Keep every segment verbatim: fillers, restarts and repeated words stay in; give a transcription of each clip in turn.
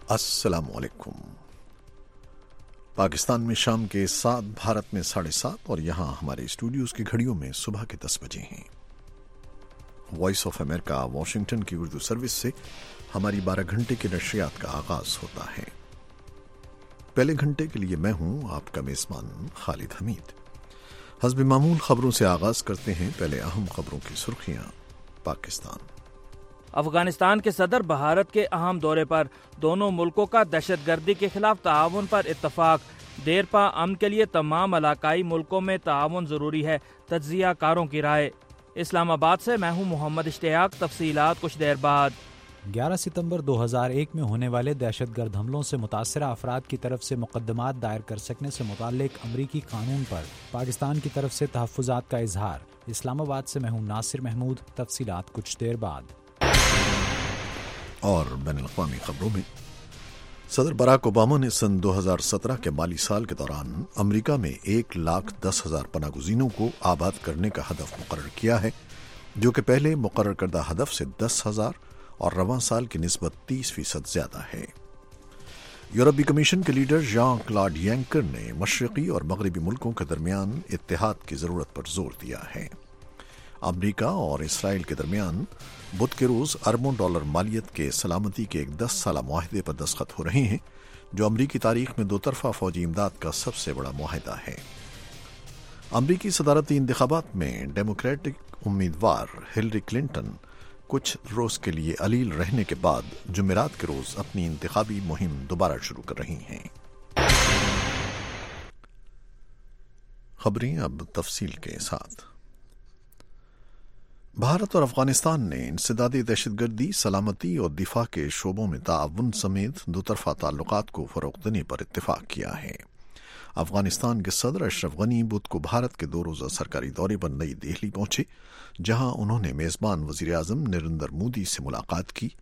अस्सलाम वालेकुम। पाकिस्तान में शाम के सात, भारत में साढ़े सात और यहाँ हमारे स्टूडियोज की घड़ियों में सुबह के दस बजे हैं। वॉइस ऑफ अमेरिका वाशिंगटन की उर्दू सर्विस से हमारी बारह घंटे की नशरियात का आगाज होता है। पहले घंटे के लिए मैं हूं आपका मेजबान खालिद हमीद। हस्ब मामूल खबरों से आगाज करते हैं। पहले अहम खबरों की सुर्खियां। पाकिस्तान अफगानिस्तान के सदर भारत के अहम दौरे पर, दोनों मुल्कों का दहशतगर्दी के खिलाफ ताआवुन पर इत्तफाक। देरपा अमन के लिए तमाम इलाकाई मुल्कों में ताआवुन जरूरी है, तज्जिया कारों की राय। इस्लामाबाद से मैं हूं मोहम्मद इश्तियाक। तफसीलात कुछ देर बाद। ग्यारह सितंबर दो हज़ार एक में होने वाले दहशतगर्द हमलों से मुतासरा अफराद की तरफ से मुकदमात दायर कर सकने से मुताल्लिक अमरीकी कानून पर पाकिस्तान की तरफ से तहफ़्फ़ुज़ात का इजहार। इस्लामाबाद से मैं हूं नासिर महमूद। तफसीलात कुछ देर बाद। और बैनुल-अक़वामी खबरों में, सदर बराक ओबामा ने सन दो हज़ार सत्रह के माली साल के दौरान अमेरिका में एक लाख दस हजार पनागुज़ीनों को आबाद करने का हदफ मुकर्रर किया है, जो कि पहले मुकर्रर करदा हदफ से दस हजार और रवां साल की निस्बत तीस फीसद ज्यादा है। यूरोपीय कमीशन के लीडर जॉन क्लॉड यंकर ने मशरकी और मगरबी मुल्कों के दरमियान इत्तेहाद की जरूरत पर जोर दिया है। अमरीका और इसराइल के दरमियान बुध के रोज अरबों डॉलर मालियत के सलामती के एक दस साला मुआहदे पर दस्तखत हो रहे हैं, जो अमरीकी तारीख में दो तरफा फौजी इमदाद का सबसे बड़ा मुआहदा है। अमरीकी सदारती इंतखाबात में डेमोक्रेटिक उम्मीदवार हिलरी क्लिंटन कुछ रोज के लिए अलील रहने के बाद जुमेरात के रोज अपनी इंतखाबी मुहिम दोबारा शुरू कर रही हैं। खबरें अब तफसील के साथ। भारत और अफगानिस्तान ने इंसदादी दहशतगर्दी, सलामती और दिफा के शोबों में ताअवुन समेत दो तरफा ताल्लुकात को फरोग़ देने पर इत्तेफाक किया है। अफगानिस्तान के सदर अशरफ गनी बुध को भारत के दो रोज़ा सरकारी दौरे पर नई दिल्ली पहुंचे, जहां उन्होंने मेज़बान वज़ीर आज़म नरेंद्र मोदी से मुलाकात की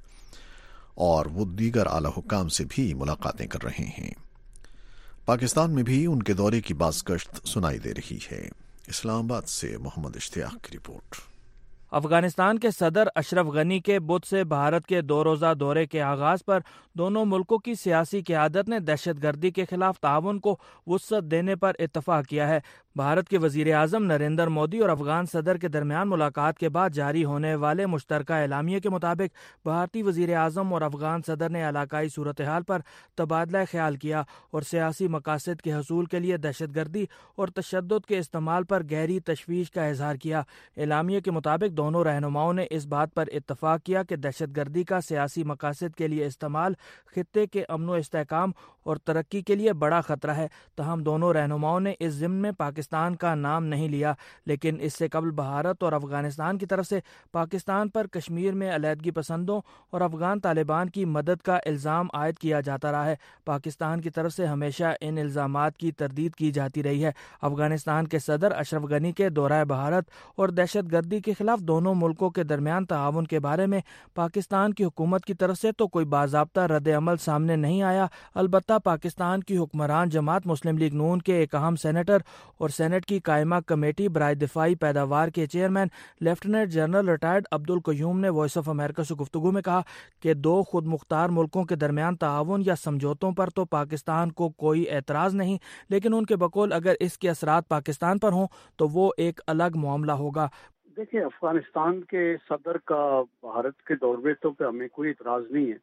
और वो दीगर आला हुक्काम से भी मुलाकातें कर रहे हैं। पाकिस्तान में भी उनके दौरे की बाज़ गश्त सुनाई दे रही है। इस्लामाबाद से मोहम्मद इश्तियाक की रिपोर्ट। अफगानिस्तान के सदर अशरफ गनी के बुध से भारत के दो रोज़ा दौरे के आगाज पर दोनों मुल्कों की सियासी क़यादत ने दहशतगर्दी के खिलाफ ताउन को वुसअत देने पर इत्तफाक किया है। भारत के वज़ीर आज़म नरेंद्र मोदी और अफगान सदर के दरमियान मुलाकात के बाद जारी होने वाले मुश्तरका एलामिये के मुताबिक भारतीय वज़ीर आज़म और अफगान सदर ने इलाकाई सूरत हाल पर तबादला ख्याल किया और सियासी मकासद के हसूल के लिए दहशतगर्दी और तशद्दुद के इस्तेमाल पर गहरी तशवीश का इजहार किया। एलामिये के मुताबिक दोनों रहनुमाओं ने इस बात पर इत्तफाक किया कि दहशतगर्दी का सियासी मकासद के लिए इस्तेमाल खित्ते के अमन व इस्तेहकाम और तरक्की के लिए बड़ा खतरा है। तहम दोनों रहनुमाओं ने इस ज़िम्न में पाकिस्तान का नाम नहीं लिया, लेकिन इससे कबल भारत और अफगानिस्तान की तरफ से पाकिस्तान पर कश्मीर में अलहदगी पसंदों और अफगान तालिबान की मदद का इल्ज़ाम आयद किया जाता रहा है। पाकिस्तान की तरफ से हमेशा इन इल्ज़ामात की तरदीद की जाती रही है। अफगानिस्तान के सदर अशरफ गनी के दौरा भारत और दहशतगर्दी के खिलाफ दोनों मुल्कों के दरमियान ताआवुन के बारे में पाकिस्तान की हुकूमत की तरफ से तो कोई बाज़ाब्ता रद्द अमल सामने नहीं आया। अलबत्ता पाकिस्तान की हुक्मरान जमात मुस्लिम लीग नून के एक अहम सेनेटर और सेनेट की कायमा कमेटी बराए दिफाई पैदावार के chairman lieutenant general retired Abdul Qayyum ने वॉइस ऑफ अमेरिका से गुफ्तगू में कहा कि दो खुद मुख्तार मुल्कों के दरमियान ताआवुन या समझौतों पर तो पाकिस्तान को कोई एतराज़ नहीं, लेकिन उनके बकौल अगर इसके असरात पाकिस्तान पर हों तो वो एक अलग मामला होगा। देखिए, अफगानिस्तान के सदर का भारत के दौरे तो पे हमें कोई इतराज़ नहीं है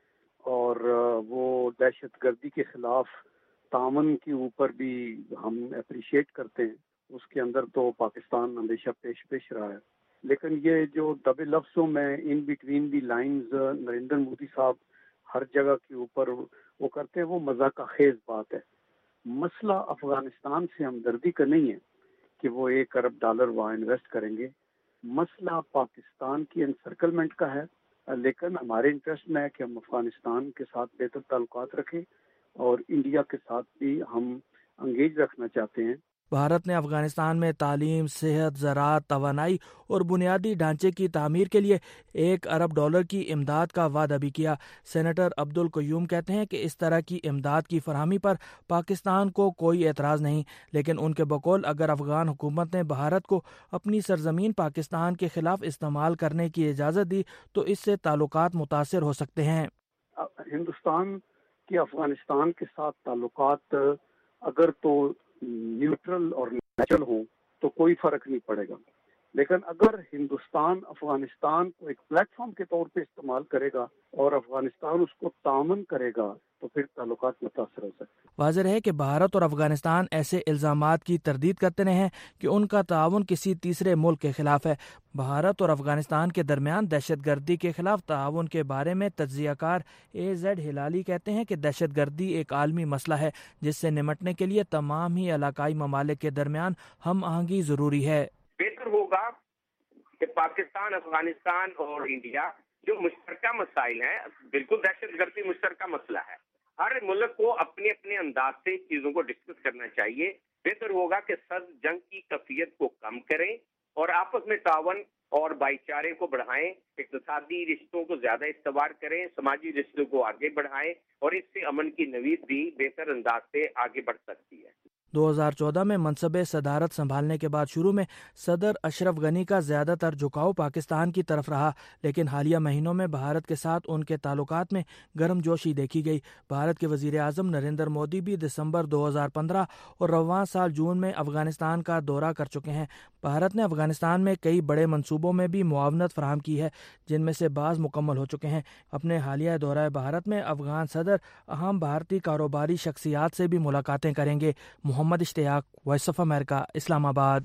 और वो दहशतगर्दी के खिलाफ तामन के ऊपर भी हम अप्रिशिएट करते हैं। उसके अंदर तो पाकिस्तान हमेशा पेश पेश रहा है, लेकिन ये जो दबे लफ्ज़ों में in between the lines Narendra Modi साहब हर जगह के ऊपर वो करते हैं, वो मजाक खेज बात है। मसला अफगानिस्तान से हमदर्दी का नहीं है कि वो एक अरब डॉलर वहाँ इन्वेस्ट करेंगे। मसला पाकिस्तान की एनसर्कलमेंट का है, लेकिन हमारे इंटरेस्ट में है कि हम अफगानिस्तान के साथ बेहतर ताल्लुकात रखें और इंडिया के साथ भी हम अंगेज रखना चाहते हैं। भारत ने अफगानिस्तान में तालीम, सेहत, ज़राअत, तवानाई और बुनियादी ढांचे की तामीर के लिए एक अरब डॉलर की इमदाद का वादा भी किया। सेनेटर अब्दुल कयूम कहते हैं कि इस तरह की इमदाद की फरहमी पर पाकिस्तान को कोई एतराज़ नहीं, लेकिन उनके बकौल अगर अफगान हुकूमत ने भारत को अपनी सरजमीन पाकिस्तान के खिलाफ इस्तेमाल करने की इजाज़त दी तो इससे ताल्लुकात मुतासिर हो सकते हैं। हिंदुस्तान کہ افغانستان کے ساتھ تعلقات اگر تو نیوٹرل اور نیچرل ہوں تو کوئی فرق نہیں پڑے گا، لیکن اگر ہندوستان افغانستان کو ایک پلیٹ فارم کے طور پہ استعمال کرے گا اور افغانستان اس کو تعاون کرے گا تو پھر تعلقات متاثر ہو سکتے ہیں۔ واضح ہے کہ بھارت اور افغانستان ایسے الزامات کی تردید کرتے رہے ہیں کہ ان کا تعاون کسی تیسرے ملک کے خلاف ہے۔ بھارت اور افغانستان کے درمیان دہشت گردی کے خلاف تعاون کے بارے میں تجزیہ کار اے زیڈ ہلالی کہتے ہیں کہ دہشت گردی ایک عالمی مسئلہ ہے جس سے نمٹنے کے لیے تمام ہی علاقائی ممالک کے درمیان ہم آہنگی ضروری ہے۔ بہتر ہوگا کہ پاکستان، افغانستان اور انڈیا جو مشترکہ مسائل ہیں، بالکل دہشت گردی مشترکہ مسئلہ ہے، ہر ملک کو اپنے اپنے انداز سے چیزوں کو ڈسکس کرنا چاہیے۔ بہتر ہوگا کہ سرد جنگ کی کیفیت کو کم کریں اور آپس میں تعاون اور بھائی چارے کو بڑھائیں، اقتصادی رشتوں کو زیادہ استوار کریں، سماجی رشتوں کو آگے بڑھائیں، اور اس سے امن کی نوید بھی بہتر انداز سے آگے بڑھ سکتی ہے۔ دو ہزار چودہ میں منصب صدارت سنبھالنے کے بعد شروع میں صدر اشرف غنی کا زیادہ تر جھکاؤ پاکستان کی طرف رہا، لیکن حالیہ مہینوں میں بھارت کے ساتھ ان کے تعلقات میں گرم جوشی دیکھی گئی۔ بھارت کے وزیر اعظم نریندر مودی بھی دسمبر دو ہزار پندرہ اور رواں سال جون میں افغانستان کا دورہ کر چکے ہیں۔ بھارت نے افغانستان میں کئی بڑے منصوبوں میں بھی معاونت فراہم کی ہے، جن میں سے بعض مکمل ہو چکے ہیں۔ اپنے حالیہ دورہ بھارت میں افغان صدر اہم بھارتی کاروباری شخصیات سے بھی ملاقاتیں کریں گے۔ محمد اشتیاق، وائس آف امریکہ، اسلام آباد۔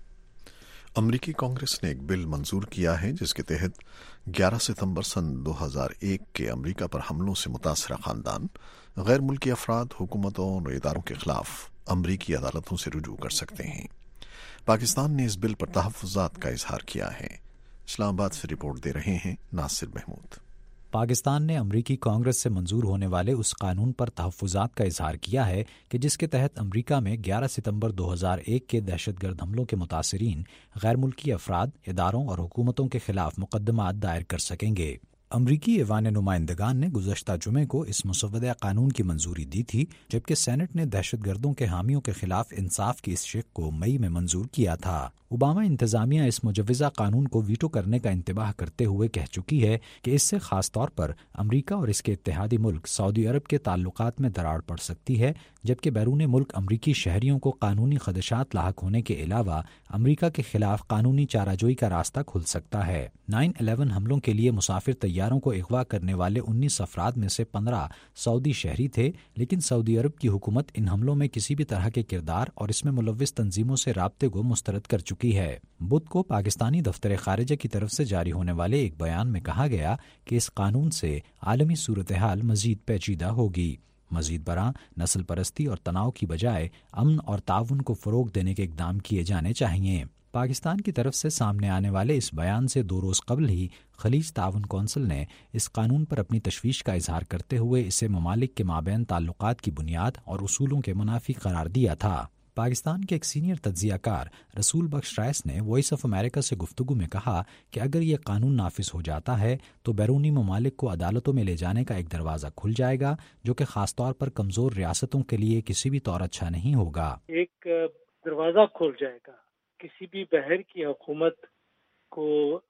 امریکی کانگریس نے ایک بل منظور کیا ہے جس کے تحت گیارہ ستمبر سن دو ہزار ایک کے امریکہ پر حملوں سے متاثرہ خاندان غیر ملکی افراد، حکومتوں اور اداروں کے خلاف امریکی عدالتوں سے رجوع کر سکتے ہیں۔ پاکستان نے اس بل پر تحفظات کا اظہار کیا ہے۔ اسلام آباد سے رپورٹ دے رہے ہیں ناصر محمود۔ پاکستان نے امریکی کانگریس سے منظور ہونے والے اس قانون پر تحفظات کا اظہار کیا ہے کہ جس کے تحت امریکہ میں گیارہ ستمبر دو ہزار ایک کے دہشت گرد حملوں کے متاثرین غیر ملکی افراد، اداروں اور حکومتوں کے خلاف مقدمات دائر کر سکیں گے۔ امریکی ایوان نمائندگان نے گزشتہ جمعے کو اس مسودہ قانون کی منظوری دی تھی، جبکہ سینٹ نے دہشت گردوں کے حامیوں کے خلاف انصاف کی اس شق کو مئی میں منظور کیا تھا۔ اوباما انتظامیہ اس مجوزہ قانون کو ویٹو کرنے کا انتباہ کرتے ہوئے کہہ چکی ہے کہ اس سے خاص طور پر امریکہ اور اس کے اتحادی ملک سعودی عرب کے تعلقات میں دراڑ پڑ سکتی ہے، جبکہ بیرون ملک امریکی شہریوں کو قانونی خدشات لاحق ہونے کے علاوہ امریکہ کے خلاف قانونی چارہ جوئی کا راستہ کھل سکتا ہے۔ نائن الیون حملوں کے لیے مسافر طیاروں کو اغوا کرنے والے انیس افراد میں سے پندرہ سعودی شہری تھے، لیکن سعودی عرب کی حکومت ان حملوں میں کسی بھی طرح کے کردار اور اس میں ملوث تنظیموں سے رابطے کو مسترد کر چکی ہے۔ بدھ کو پاکستانی دفتر خارجہ کی طرف سے جاری ہونے والے ایک بیان میں کہا گیا کہ اس قانون سے عالمی صورتحال مزید پیچیدہ ہوگی۔ مزید برآں نسل پرستی اور تناؤ کی بجائے امن اور تعاون کو فروغ دینے کے اقدام کیے جانے چاہیے۔ پاکستان کی طرف سے سامنے آنے والے اس بیان سے دو روز قبل ہی خلیج تعاون کونسل نے اس قانون پر اپنی تشویش کا اظہار کرتے ہوئے اسے ممالک کے مابین تعلقات کی بنیاد اور اصولوں کے منافی قرار دیا تھا۔ پاکستان کے ایک سینئر تجزیہ کار رسول بخش رائس نے وائس آف امریکہ سے گفتگو میں کہا کہ اگر یہ قانون نافذ ہو جاتا ہے تو بیرونی ممالک کو عدالتوں میں لے جانے کا ایک دروازہ کھل جائے گا، جو کہ خاص طور پر کمزور ریاستوں کے لیے کسی بھی طور اچھا نہیں ہوگا۔ ایک دروازہ کھل جائے گا کسی بھی بحر کی حکومت کو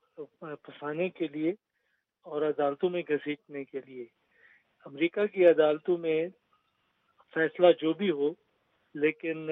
پھنسانے کے لیے اور عدالتوں میں گھسیٹنے کے لیے۔ امریکہ کی عدالتوں میں فیصلہ جو بھی ہو، لیکن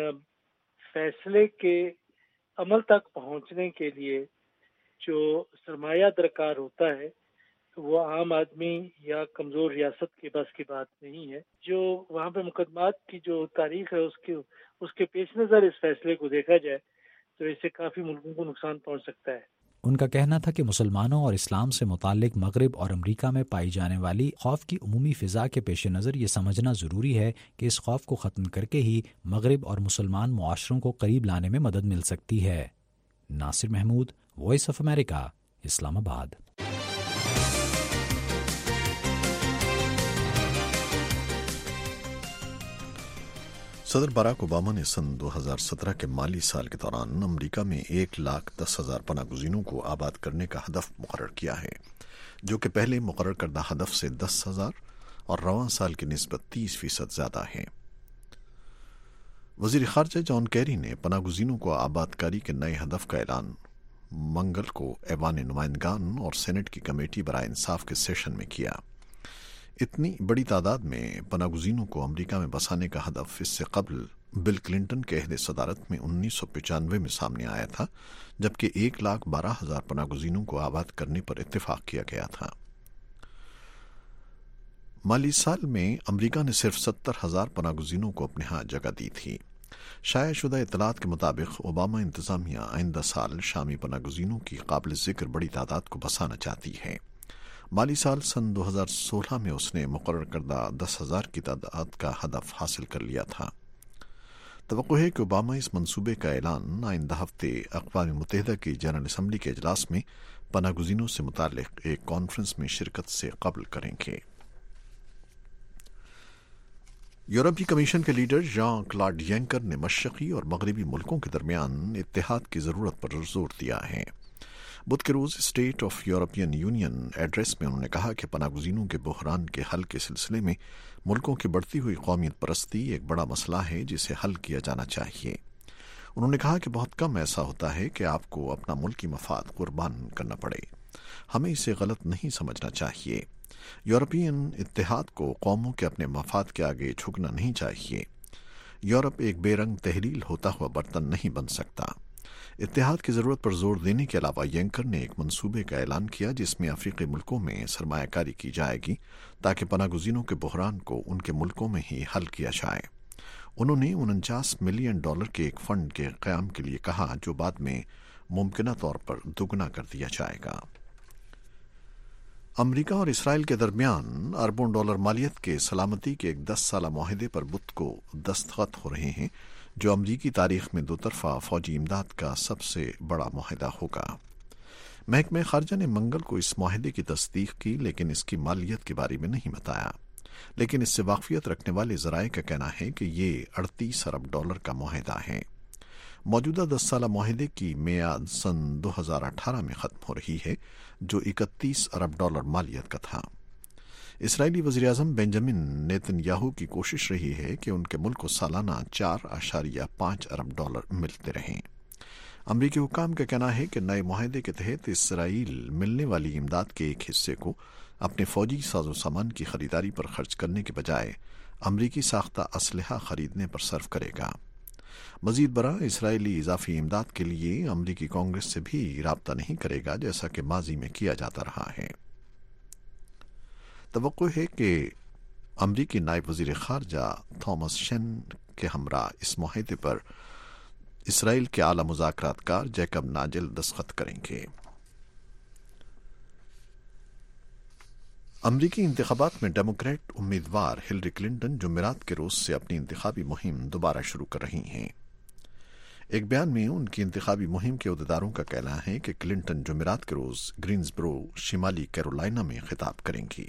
فیصلے کے عمل تک پہنچنے کے لیے جو سرمایہ درکار ہوتا ہے وہ عام آدمی یا کمزور ریاست کے بس کی بات نہیں ہے۔ جو وہاں پہ مقدمات کی جو تاریخ ہے اس کے اس کے پیش نظر اس فیصلے کو دیکھا جائے تو اس سے کافی ملکوں کو نقصان پہنچ سکتا ہے۔ ان کا کہنا تھا کہ مسلمانوں اور اسلام سے متعلق مغرب اور امریکہ میں پائی جانے والی خوف کی عمومی فضا کے پیش نظر یہ سمجھنا ضروری ہے کہ اس خوف کو ختم کر کے ہی مغرب اور مسلمان معاشروں کو قریب لانے میں مدد مل سکتی ہے۔ Nasir Mahmood, voice of America, Islamabad. صدر باراک اوباما نے سن دو ہزار سترہ کے مالی سال کے دوران امریکہ میں ایک لاکھ دس ہزار پناہ گزینوں کو آباد کرنے کا ہدف مقرر کیا ہے، جو کہ پہلے مقرر کردہ ہدف سے دس ہزار اور رواں سال کی نسبت تیس فیصد زیادہ ہے۔ وزیر خارجہ جان کیری نے پناہ گزینوں کو آباد کاری کے نئے ہدف کا اعلان منگل کو ایوان نمائندگان اور سینٹ کی کمیٹی برائے انصاف کے سیشن میں کیا۔ اتنی بڑی تعداد میں پناہ گزینوں کو امریکہ میں بسانے کا ہدف اس سے قبل بل کلنٹن کے عہد صدارت میں انیس سو پچانوے میں سامنے آیا تھا، جبکہ ایک لاکھ بارہ ہزار پناہ گزینوں کو آباد کرنے پر اتفاق کیا گیا تھا۔ مالی سال میں امریکہ نے صرف ستر ہزار پناہ گزینوں کو اپنے ہاں جگہ دی تھی۔ شائع شدہ اطلاعات کے مطابق اوباما انتظامیہ آئندہ سال شامی پناہ گزینوں کی قابل ذکر بڑی تعداد کو بسانا چاہتی ہے۔ مالی سال سن دو ہزار سولہ میں اس نے مقرر کردہ دس ہزار کی تعداد کا ہدف حاصل کر لیا تھا۔ توقع ہے کہ اوباما اس منصوبے کا اعلان آئندہ ہفتے اقوام متحدہ کی جنرل اسمبلی کے اجلاس میں پناہ گزینوں سے متعلق ایک کانفرنس میں شرکت سے قبل کریں گے۔ یورپی کمیشن کے لیڈر ژان کلاڈ ینکر نے مشرقی اور مغربی ملکوں کے درمیان اتحاد کی ضرورت پر زور دیا ہے۔ بدھ کے روز state of European union address میں انہوں نے کہا کہ پناہ گزینوں کے بحران کے حل کے سلسلے میں ملکوں کی بڑھتی ہوئی قومیت پرستی ایک بڑا مسئلہ ہے جسے حل کیا جانا چاہیے۔ انہوں نے کہا کہ بہت کم ایسا ہوتا ہے کہ آپ کو اپنا ملکی مفاد قربان کرنا پڑے۔ ہمیں اسے غلط نہیں سمجھنا چاہیے۔ یورپین اتحاد کو قوموں کے اپنے مفاد کے آگے جھکنا نہیں چاہیے۔ یورپ ایک بے رنگ تحلیل ہوتا ہوا برتن نہیں بن سکتا۔ اتحاد کی ضرورت پر زور دینے کے علاوہ ینکر نے ایک منصوبے کا اعلان کیا جس میں افریقی ملکوں میں سرمایہ کاری کی جائے گی تاکہ پناہ گزینوں کے بحران کو ان کے ملکوں میں ہی حل کیا جائے۔ انہوں نے انچاس ملین ڈالر کے ایک فنڈ کے قیام کے لیے کہا جو بعد میں ممکنہ طور پر دگنا کر دیا جائے گا۔ امریکہ اور اسرائیل کے درمیان اربوں ڈالر مالیت کے سلامتی کے ایک دس سالہ معاہدے پر بدھ کو دستخط ہو رہے ہیں جو امریکی تاریخ میں دو طرفہ فوجی امداد کا سب سے بڑا معاہدہ ہوگا۔ محکمہ خارجہ نے منگل کو اس معاہدے کی تصدیق کی لیکن اس کی مالیت کے بارے میں نہیں بتایا، لیکن اس سے واقفیت رکھنے والے ذرائع کا کہنا ہے کہ یہ اڑتیس ارب ڈالر کا معاہدہ ہے۔ موجودہ دس سالہ معاہدے کی میعاد سن دو ہزار اٹھارہ میں ختم ہو رہی ہے جو اکتیس ارب ڈالر مالیت کا تھا۔ اسرائیلی وزیراعظم بنجامن نیتن یاہو کی کوشش رہی ہے کہ ان کے ملک کو سالانہ چار اشاریہ پانچ ارب ڈالر ملتے رہیں۔ امریکی حکام کا کہنا ہے کہ نئے معاہدے کے تحت اسرائیل ملنے والی امداد کے ایک حصے کو اپنے فوجی ساز و سامان کی خریداری پر خرچ کرنے کے بجائے امریکی ساختہ اسلحہ خریدنے پر صرف کرے گا۔ مزید برآں اسرائیلی اضافی امداد کے لیے امریکی کانگریس سے بھی رابطہ نہیں کرے گا جیسا کہ ماضی میں کیا جاتا رہا ہے۔ توقع ہے کہ امریکی نائب وزیر خارجہ تھامس شین کے ہمراہ اس معاہدے پر اسرائیل کے اعلی مذاکرات کار جیکب ناجل دستخط کریں گے۔ امریکی انتخابات میں ڈیموکریٹ امیدوار ہلری کلنٹن جمعرات کے روز سے اپنی انتخابی مہم دوبارہ شروع کر رہی ہیں۔ ایک بیان میں ان کی انتخابی مہم کے عہدیداروں کا کہنا ہے کہ کلنٹن جمعرات کے روز گرینسبرو شمالی کیرولائنا میں خطاب کریں گی۔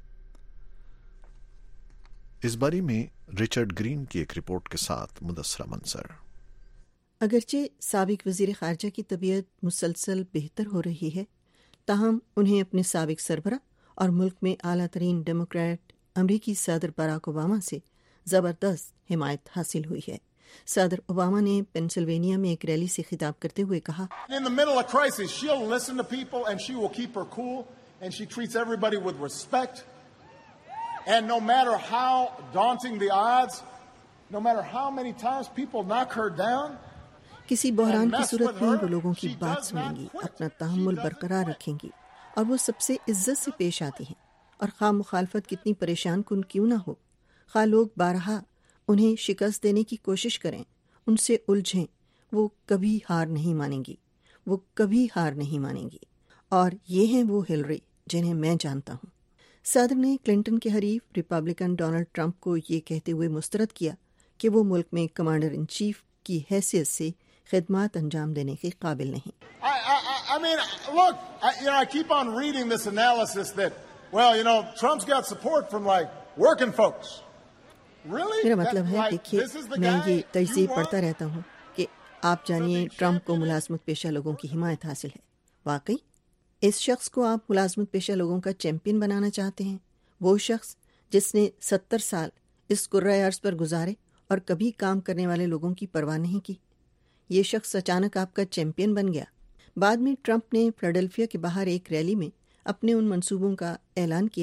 اس بارے میں رچرڈ گرین کی ایک رپورٹ کے ساتھ مدثرہ منصر۔ اگرچہ سابق وزیر خارجہ کی طبیعت مسلسل بہتر ہو رہی ہے، تاہم انہیں اپنے سابق سربراہ اور ملک میں اعلیٰ ترین ڈیموکریٹ امریکی صدر باراک اوباما سے زبردست حمایت حاصل ہوئی ہے۔ صدر اوباما نے پینسلوینیا میں ایک ریلی سے خطاب کرتے ہوئے کہا، In the middle of crisis, she'll listen to people and she will keep her cool and she treats everybody with respect. And no matter how daunting the odds, no matter how many times people knock her down, کسی بحران کی صورت میں وہ لوگوں کی بات سنیں گی، اپنا تحمل برقرار رکھیں گی اور وہ سب سے عزت سے پیش آتی ہیں، اور خواہ مخالفت کتنی پریشان کن کیوں نہ ہو، خواہ لوگ بارہا انہیں شکست دینے کی کوشش کریں، ان سے الجھیں، وہ کبھی ہار نہیں مانیں گی، وہ کبھی ہار نہیں مانیں گی۔ اور یہ ہیں وہ ہلری جنہیں میں جانتا ہوں۔ صدر نے کلنٹن کے حریف ریپبلکن ڈونلڈ ٹرمپ کو یہ کہتے ہوئے مسترد کیا کہ وہ ملک میں کمانڈر ان چیف کی حیثیت سے خدمات انجام دینے کے قابل نہیں۔ I, I, I mean, look, I, you know, I keep on reading this analysis that, well, you know, Trump's got support from like working folks. Really? میرا مطلب ہے Like, دیکھیے this is the میں guy یہ you تجزیے want? پڑھتا رہتا ہوں کہ آپ جانیے ٹرمپ کو ملازمت پیشہ لوگوں کی حمایت حاصل ہے۔ واقعی اس شخص کو آپ ملازمت پیشہ لوگوں کا چیمپئن بنانا چاہتے ہیں، وہ شخص جس نے ستر سال اس کرۂ ارض پر گزارے اور کبھی کام کرنے والے لوگوں کی پرواہ نہیں کی۔ یہ شخص اچانک آپ کا چیمپئن بن گیا۔ بعد میں ٹرمپ نے فلاڈیلفیا کے باہر ایک ریلی میں اپنے ان منصوبوں کا اعلان کیا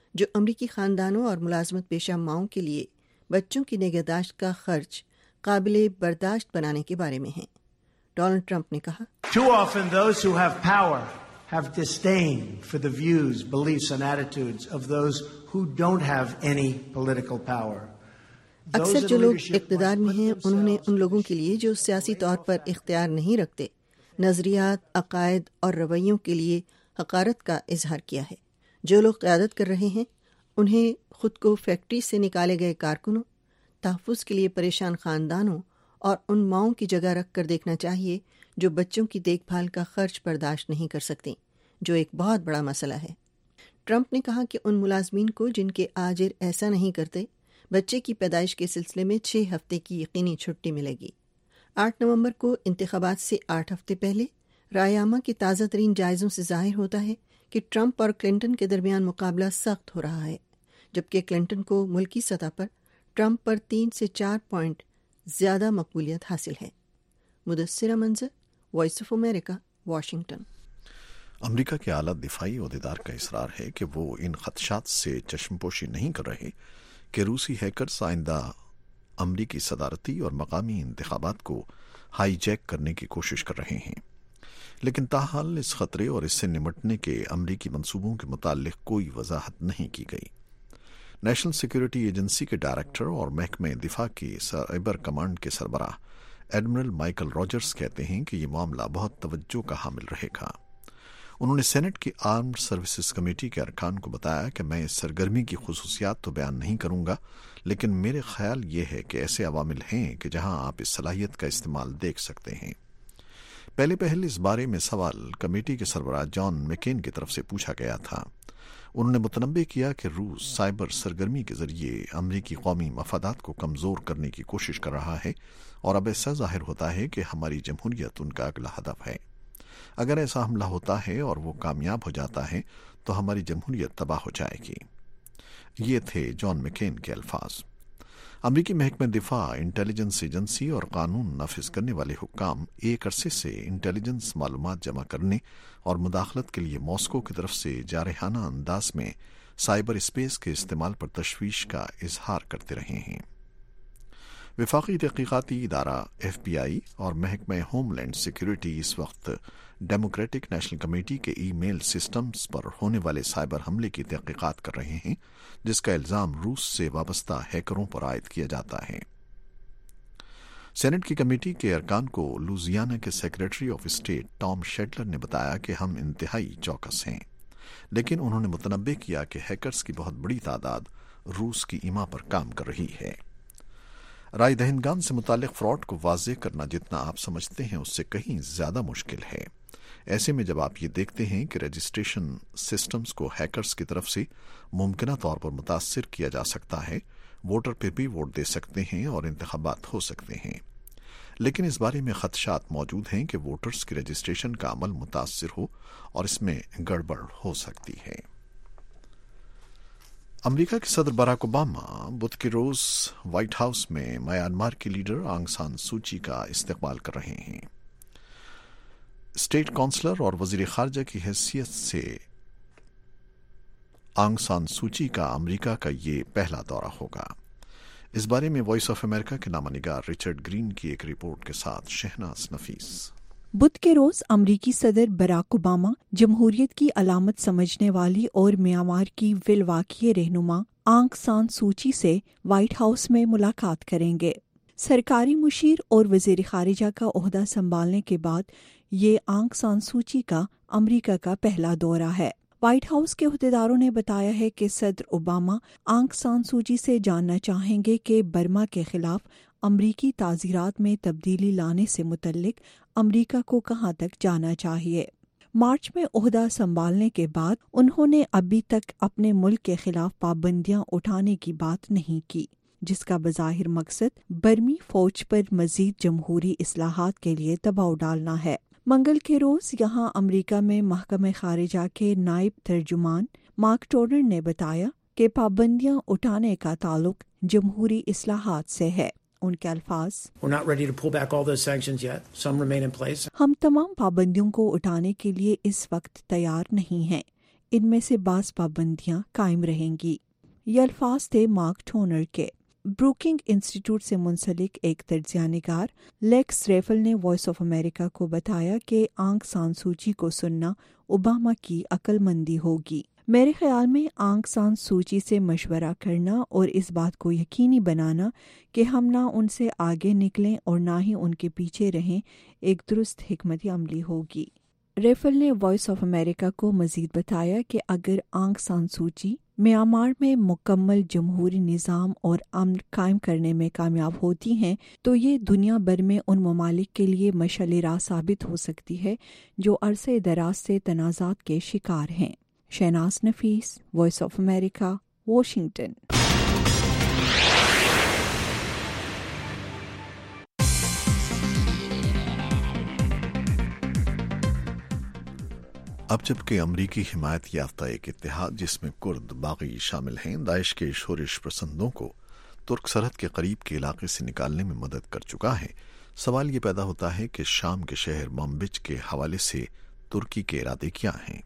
جو امریکی خاندانوں اور ملازمت پیشہ ماؤں کے لیے بچوں کی نگہداشت کا خرچ قابل برداشت بنانے کے بارے میں ہیں۔ ڈونلڈ ٹرمپ نے کہا، Too often those who have power have disdain for the views, beliefs and attitudes of those who don't have any political power. اکثر جو لوگ اقتدار میں ہیں انہوں نے ان لوگوں کے لیے جو سیاسی طور پر اختیار نہیں رکھتے نظریات، عقائد اور رویوں کے لیے حقارت کا اظہار کیا ہے۔ جو لوگ قیادت کر رہے ہیں انہیں خود کو فیکٹری سے نکالے گئے کارکنوں، تحفظ کے لیے پریشان خاندانوں اور ان ماؤں کی جگہ رکھ کر دیکھنا چاہیے جو بچوں کی دیکھ بھال کا خرچ برداشت نہیں کر سکتے، جو ایک بہت بڑا مسئلہ ہے۔ ٹرمپ نے کہا کہ ان ملازمین کو جن کے آجر ایسا نہیں کرتے بچے کی پیدائش کے سلسلے میں چھ ہفتے کی یقینی چھٹی ملے گی۔ آٹھ نومبر کو انتخابات سے آٹھ ہفتے پہلے رائے عامہ کے تازہ ترین جائزوں سے ظاہر ہوتا ہے کہ ٹرمپ اور کلنٹن کے درمیان مقابلہ سخت ہو رہا ہے، جبکہ کلنٹن کو ملکی سطح پر ٹرمپ پر تین سے چار پوائنٹ زیادہ مقبولیت حاصل ہے۔ Mudassira Manzar, voice of America, Washington. امریکہ کے اعلیٰ دفاعی عہدیدار کا اصرار ہے کہ وہ ان خدشات سے چشم پوشی نہیں کر رہے کہ روسی ہیکرز آئندہ امریکی صدارتی اور مقامی انتخابات کو ہائی جیک کرنے کی کوشش کر رہے ہیں، لیکن تاحال اس خطرے اور اس سے نمٹنے کے امریکی منصوبوں کے متعلق کوئی وضاحت نہیں کی گئی۔ نیشنل سیکیورٹی ایجنسی کے ڈائریکٹر اور محکمہ دفاع کی سائبر کمانڈ کے سربراہ ایڈمرل مائیکل راجرز کہتے ہیں کہ یہ معاملہ بہت توجہ کا حامل رہے گا۔ انہوں نے سینٹ کی آرمڈ سروسز کمیٹی کے ارکان کو بتایا کہ میں اس سرگرمی کی خصوصیات تو بیان نہیں کروں گا، لیکن میرے خیال یہ ہے کہ ایسے عوامل ہیں کہ جہاں آپ اس صلاحیت کا استعمال دیکھ سکتے ہیں۔ پہلے پہل اس بارے میں سوال کمیٹی کے سربراہ جان مکین کی طرف سے پوچھا گیا تھا۔ انہوں نے متنبع کیا کہ روس سائبر سرگرمی کے ذریعے امریکی قومی مفادات کو کمزور کرنے کی کوشش کر رہا ہے، اور اب ایسا ظاہر ہوتا ہے کہ ہماری جمہوریت ان کا اگلا ہدف ہے۔ اگر ایسا حملہ ہوتا ہے اور وہ کامیاب ہو جاتا ہے تو ہماری جمہوریت تباہ ہو جائے گی۔ یہ تھے جان مکین کے الفاظ۔ امریکی محکمہ دفاع، انٹیلیجنس ایجنسی اور قانون نافذ کرنے والے حکام ایک عرصے سے انٹیلیجنس معلومات جمع کرنے اور مداخلت کے لیے ماسکو کی طرف سے جارحانہ انداز میں سائبر اسپیس کے استعمال پر تشویش کا اظہار کرتے رہے ہیں۔ وفاقی تحقیقاتی ادارہ ایف بی آئی اور محکمہ ہوم لینڈ سیکیورٹی اس وقت ڈیموکریٹک نیشنل کمیٹی کے ای میل سسٹمز پر ہونے والے سائبر حملے کی تحقیقات کر رہے ہیں، جس کا الزام روس سے وابستہ ہیکروں پر عائد کیا جاتا ہے۔ سینٹ کی کمیٹی کے ارکان کو لوزیانا کے secretary of state Tom Schedler نے بتایا کہ ہم انتہائی چوکس ہیں، لیکن انہوں نے متنبع کیا کہ ہیکرز کی بہت بڑی تعداد روس کی ایما پر کام کر رہی ہے۔ رائے دہندگان سے متعلق فراڈ کو واضح کرنا جتنا آپ سمجھتے ہیں اس سے کہیں زیادہ مشکل ہے۔ ایسے میں جب آپ یہ دیکھتے ہیں کہ رجسٹریشن سسٹمز کو ہیکرز کی طرف سے ممکنہ طور پر متاثر کیا جا سکتا ہے، ووٹر پھر بھی ووٹ دے سکتے ہیں اور انتخابات ہو سکتے ہیں، لیکن اس بارے میں خدشات موجود ہیں کہ ووٹرز کی رجسٹریشن کا عمل متاثر ہو اور اس میں گڑبڑ ہو سکتی ہے۔ امریکہ کے صدر باراک اوباما بدھ کے روز وائٹ ہاؤس میں میانمار کی لیڈر آنگ سان سوچی کا استقبال کر رہے ہیں۔ اسٹیٹ کونسلر اور وزیر خارجہ کی حیثیت سے آنگ سان سوچی کا امریکہ کا یہ پہلا دورہ ہوگا۔ اس بارے میں وائس آف امریکہ کے نامہ نگار رچرڈ گرین کی ایک رپورٹ کے ساتھ شہناز نفیس۔ بدھ کے روز امریکی صدر باراک اوباما جمہوریت کی علامت سمجھنے والی اور میانمار کی بالواقع رہنما آنگ سان سوچی سے وائٹ ہاؤس میں ملاقات کریں گے۔ سرکاری مشیر اور وزیر خارجہ کا عہدہ سنبھالنے کے بعد یہ آنگ سان سوچی کا امریکہ کا پہلا دورہ ہے۔ وائٹ ہاؤس کے عہدیداروں نے بتایا ہے کہ صدر اوباما آنگ سان سوچی سے جاننا چاہیں گے کہ برما کے خلاف امریکی تعزیرات میں تبدیلی لانے سے متعلق امریکہ کو کہاں تک جانا چاہیے۔ مارچ میں عہدہ سنبھالنے کے بعد انہوں نے ابھی تک اپنے ملک کے خلاف پابندیاں اٹھانے کی بات نہیں کی، جس کا بظاہر مقصد برمی فوج پر مزید جمہوری اصلاحات کے لیے دباؤ ڈالنا ہے۔ منگل کے روز یہاں امریکہ میں محکمہ خارجہ کے نائب ترجمان مارک ٹورر نے بتایا کہ پابندیاں اٹھانے کا تعلق جمہوری اصلاحات سے ہے۔ ان کے الفاظ، ہم تمام پابندیوں کو اٹھانے کے لیے اس وقت تیار نہیں ہیں، ان میں سے بعض پابندیاں قائم رہیں گی۔ یہ الفاظ تھے مارک ٹونر کے۔ بروکنگ انسٹیٹیوٹ سے منسلک ایک تجزیہ نگار لیکس ریفل نے وائس آف امریکہ کو بتایا کہ آنگ سان سوچی کو سننا اوباما کی عقل مندی ہوگی۔ میرے خیال میں آنگ سان سوچی سے مشورہ کرنا اور اس بات کو یقینی بنانا کہ ہم نہ ان سے آگے نکلیں اور نہ ہی ان کے پیچھے رہیں ایک درست حکمت عملی ہوگی۔ ریفل نے وائس آف امریکہ کو مزید بتایا کہ اگر آنگ سان سوچی میانمار میں مکمل جمہوری نظام اور امن قائم کرنے میں کامیاب ہوتی ہیں تو یہ دنیا بھر میں ان ممالک کے لیے مشعل راہ ثابت ہو سکتی ہے جو عرصہ دراز سے تنازعات کے شکار ہیں۔ Shahnaz Nafees, voice of America, Washington. اب جبکہ امریکی حمایت یافتہ ایک اتحاد جس میں کرد باغی شامل ہیں داعش کے شورش پسندوں کو ترک سرحد کے قریب کے علاقے سے نکالنے میں مدد کر چکا ہے، سوال یہ پیدا ہوتا ہے کہ شام کے شہر منبج کے حوالے سے ترکی کے ارادے کیا ہیں؟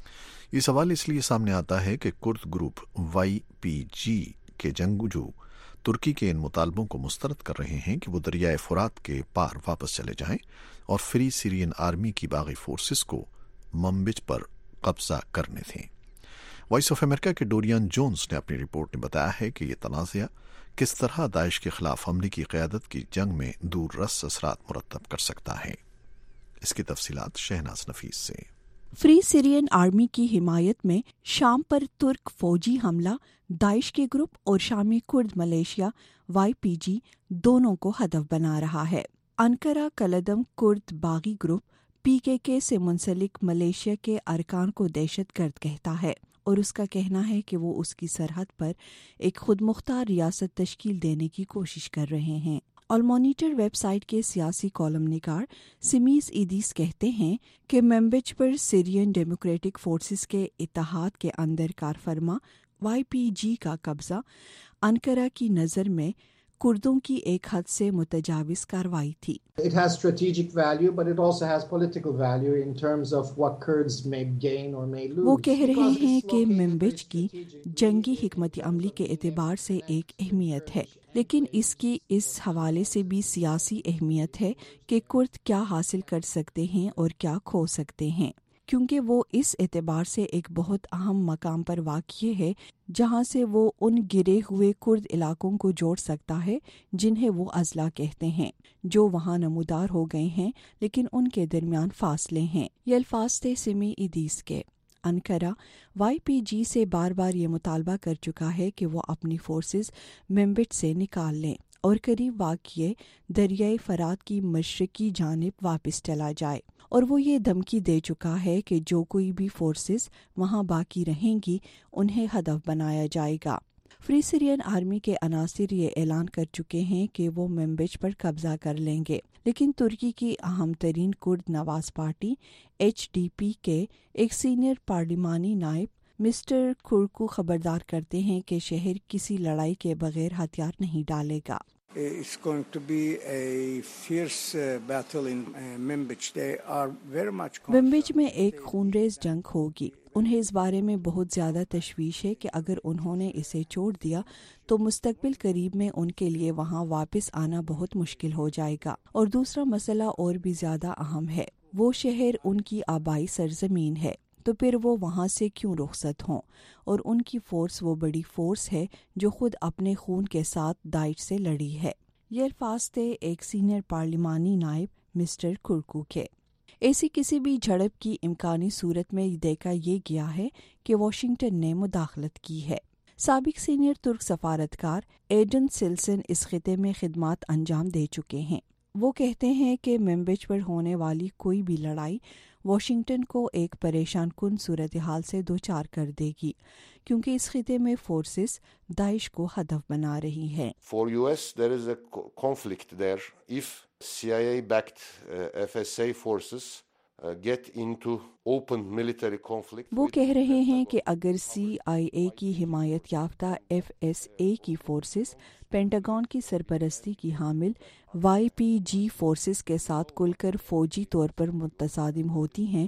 یہ سوال اس لیے سامنے آتا ہے کہ کرد گروپ وائی پی جی کے جنگجو ترکی کے ان مطالبوں کو مسترد کر رہے ہیں کہ وہ دریائے فرات کے پار واپس چلے جائیں اور فری سیرین آرمی کی باغی فورسز کو منبج پر قبضہ کرنے تھے۔ وائس آف امریکہ کے ڈوریان جونز نے اپنی رپورٹ میں بتایا ہے کہ یہ تنازعہ کس طرح داعش کے خلاف امریکی قیادت کی جنگ میں دور رس اثرات مرتب کر سکتا ہے۔ اس کی تفصیلات شہناز نفیس سے۔ فری سیرین آرمی کی حمایت میں شام پر ترک فوجی حملہ داعش کے گروپ اور شامی کرد ملیشیا وائی پی جی دونوں کو ہدف بنا رہا ہے۔ انقرہ کلدم کرد باغی گروپ پی کے کے سے منسلک ملیشیا کے ارکان کو دہشت گرد کہتا ہے اور اس کا کہنا ہے کہ وہ اس کی سرحد پر ایک خود مختار ریاست تشکیل دینے کی کوشش کر رہے ہیں۔ آلمانیٹر ویب سائٹ کے سیاسی کالم نگار سمیز ایدیس کہتے ہیں کہ منبج پر سیرین ڈیموکریٹک فورسز کے اتحاد کے اندر کار فرما وائی پی جی کا قبضہ انقرہ کی نظر میں کردوں کی ایک حد سے متجاوز کارروائی تھی۔ It has strategic value, but it also has political value in terms of what Kurds may gain or may lose. وہ کہہ رہے ہیں کہ منبج کی جنگی حکمت عملی کے اعتبار سے ایک اہمیت ہے، لیکن اس کی اس حوالے سے بھی سیاسی اہمیت ہے کہ کرد کیا حاصل کر سکتے ہیں اور کیا کھو سکتے ہیں، کیونکہ وہ اس اعتبار سے ایک بہت اہم مقام پر واقع ہے جہاں سے وہ ان گرے ہوئے کرد علاقوں کو جوڑ سکتا ہے جنہیں وہ اضلاع کہتے ہیں، جو وہاں نمودار ہو گئے ہیں لیکن ان کے درمیان فاصلے ہیں۔ یہ الفاظ تھے سمی ایدیس کے۔ انقرہ وائی پی جی سے بار بار یہ مطالبہ کر چکا ہے کہ وہ اپنی فورسز منبج سے نکال لیں اور قریب واقع دریائے فرات کی مشرقی جانب واپس چلا جائے، اور وہ یہ دھمکی دے چکا ہے کہ جو کوئی بھی فورسز وہاں باقی رہیں گی انہیں ہدف بنایا جائے گا۔ فری سیرین آرمی کے عناصر یہ اعلان کر چکے ہیں کہ وہ منبج پر قبضہ کر لیں گے، لیکن ترکی کی اہم ترین کرد نواز پارٹی ایچ ڈی پی کے ایک سینئر پارلیمانی نائب مسٹر کورکو خبردار کرتے ہیں کہ شہر کسی لڑائی کے بغیر ہتھیار نہیں ڈالے گا۔ It's going to be a fierce uh, battle in uh, Manbij. They are very much concerned. Manbij میں ایک خونریز جنگ ہوگی۔ انہیں اس بارے میں بہت زیادہ تشویش ہے کہ اگر انہوں نے اسے چھوڑ دیا تو مستقبل قریب میں ان کے لیے وہاں واپس آنا بہت مشکل ہو جائے گا، اور دوسرا مسئلہ اور بھی زیادہ اہم ہے، وہ شہر ان کی آبائی سرزمین ہے، تو پھر وہ وہاں سے کیوں رخصت ہوں، اور ان کی فورس وہ بڑی فورس ہے جو خود اپنے خون کے ساتھ داعش سے لڑی ہے۔ یہ الفاظ تھے ایک سینئر پارلیمانی نائب مسٹر کورکو کے۔ ایسی کسی بھی جھڑپ کی امکانی صورت میں دیکھا یہ گیا ہے کہ واشنگٹن نے مداخلت کی ہے۔ سابق سینئر ترک سفارتکار ایڈن سلسن اس خطے میں خدمات انجام دے چکے ہیں۔ وہ کہتے ہیں کہ منبج پر ہونے والی کوئی بھی لڑائی واشنگٹن کو ایک پریشان کن صورتحال سے دوچار کر دے گی، کیونکہ اس خطے میں فورسز داعش کو ہدف بنا رہی ہیں۔ For U S there is a conflict there. If C I A-backed uh, F S A forces uh, get into open military conflict. وہ کہہ رہے ہیں کہ اگر سی آئی اے کی حمایت یافتہ ایف ایس اے کی فورسز پینٹاگون کی سرپرستی کی حامل وائی پی جی فورسز کے ساتھ کھل کر فوجی طور پر متصادم ہوتی ہیں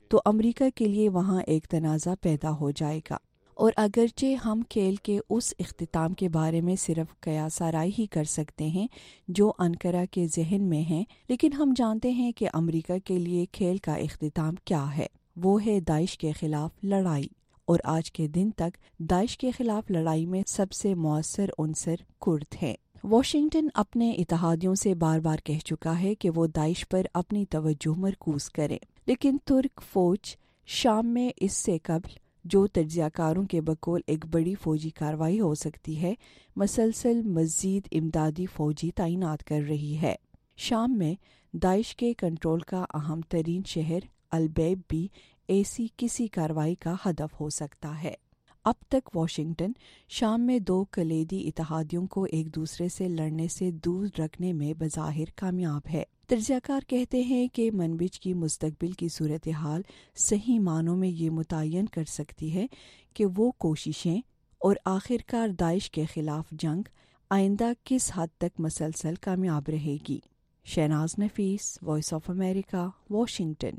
تو امریکہ کے لیے وہاں ایک تنازع پیدا ہو جائے گا، اور اگرچہ ہم کھیل کے اس اختتام کے بارے میں صرف قیاس آرائی ہی کر سکتے ہیں جو انقرہ کے ذہن میں ہیں، لیکن ہم جانتے ہیں کہ امریکہ کے لیے کھیل کا اختتام کیا ہے۔ وہ ہے داعش کے خلاف لڑائی، اور آج کے دن تک داعش کے خلاف لڑائی میں سب سے مؤثر عنصر کرد ہیں۔ واشنگٹن اپنے اتحادیوں سے بار بار کہہ چکا ہے کہ وہ داعش پر اپنی توجہ مرکوز کریں، لیکن ترک فوج شام میں اس سے قبل جو تجزیہ کاروں کے بقول ایک بڑی فوجی کارروائی ہو سکتی ہے، مسلسل مزید امدادی فوجی تعینات کر رہی ہے۔ شام میں داعش کے کنٹرول کا اہم ترین شہر البیب بھی ایسی کسی کارروائی کا ہدف ہو سکتا ہے۔ اب تک واشنگٹن شام میں دو کلیدی اتحادیوں کو ایک دوسرے سے لڑنے سے دور رکھنے میں بظاہر کامیاب ہے۔ تجزیہ کار کہتے ہیں کہ منبج کی مستقبل کی صورتحال صحیح معنوں میں یہ متعین کر سکتی ہے کہ وہ کوششیں اور آخرکار داعش کے خلاف جنگ آئندہ کس حد تک مسلسل کامیاب رہے گی۔ Shahnaz Nafees, voice of America, Washington.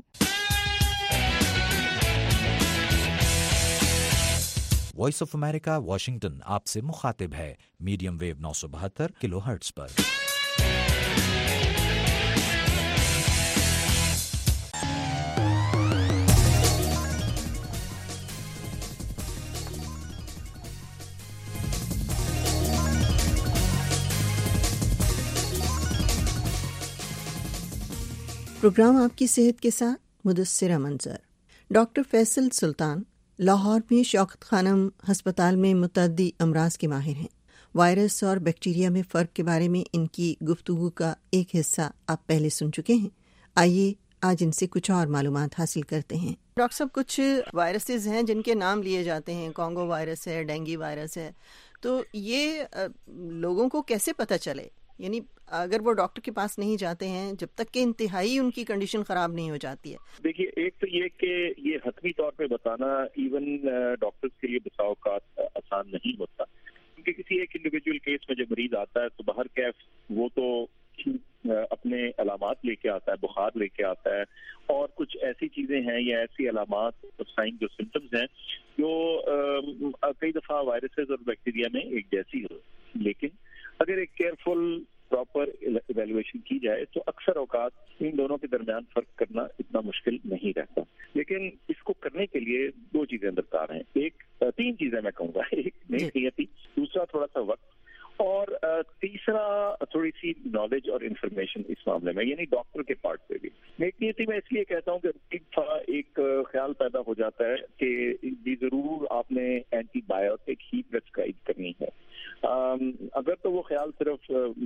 Voice of America Washington آپ سے مخاطب ہے میڈیم ویو نو سو بہتر کلو ہرٹز پر۔ پروگرام آپ کی صحت کے ساتھ مدثرہ منظر۔ ڈاکٹر فیصل سلطان لاہور میں شوکت خانم ہسپتال میں متعدی امراض کے ماہر ہیں۔ وائرس اور بیکٹیریا میں فرق کے بارے میں ان کی گفتگو کا ایک حصہ آپ پہلے سن چکے ہیں۔ آئیے آج ان سے کچھ اور معلومات حاصل کرتے ہیں۔ ڈاکٹر صاحب، کچھ وائرسز ہیں جن کے نام لیے جاتے ہیں، کانگو وائرس ہے، ڈینگی وائرس ہے، تو یہ لوگوں کو کیسے پتہ چلے؟ یعنی اگر وہ ڈاکٹر کے پاس نہیں جاتے ہیں جب تک کہ انتہائی ان کی کنڈیشن خراب نہیں ہو جاتی ہے؟ دیکھیے، ایک تو یہ کہ یہ حتمی طور پہ بتانا ایون ڈاکٹرز کے لیے بسا اوقات آسان نہیں ہوتا، کیونکہ کسی ایک انڈیویجول کیس میں جب مریض آتا ہے تو باہر کیف وہ تو اپنے علامات لے کے آتا ہے، بخار لے کے آتا ہے، اور کچھ ایسی چیزیں ہیں یا ایسی علامات سائن جو سمٹمز ہیں جو کئی دفعہ وائرسز اور بیکٹیریا میں ایک جیسی ہو، لیکن اگر ایک کیئرفل پراپر ایویلویشن کی جائے تو اکثر اوقات ان دونوں کے درمیان فرق کرنا اتنا مشکل نہیں رہتا۔ لیکن اس کو کرنے کے لیے دو چیزیں درکار ہیں، ایک تین چیزیں میں کہوں گا، ایک نیتی، دوسرا تھوڑا سا وقت، اور تیسرا تھوڑی سی نالج اور انفارمیشن اس معاملے میں، یعنی ڈاکٹر کے پارٹ پہ بھی۔ نیتی میں اس لیے کہتا ہوں کہ ایک خیال پیدا ہو جاتا ہے کہ جی ضرور آپ نے اینٹی بایوٹک ہی پرسکرائب کرنی ہے۔ اگر تو وہ خیال صرف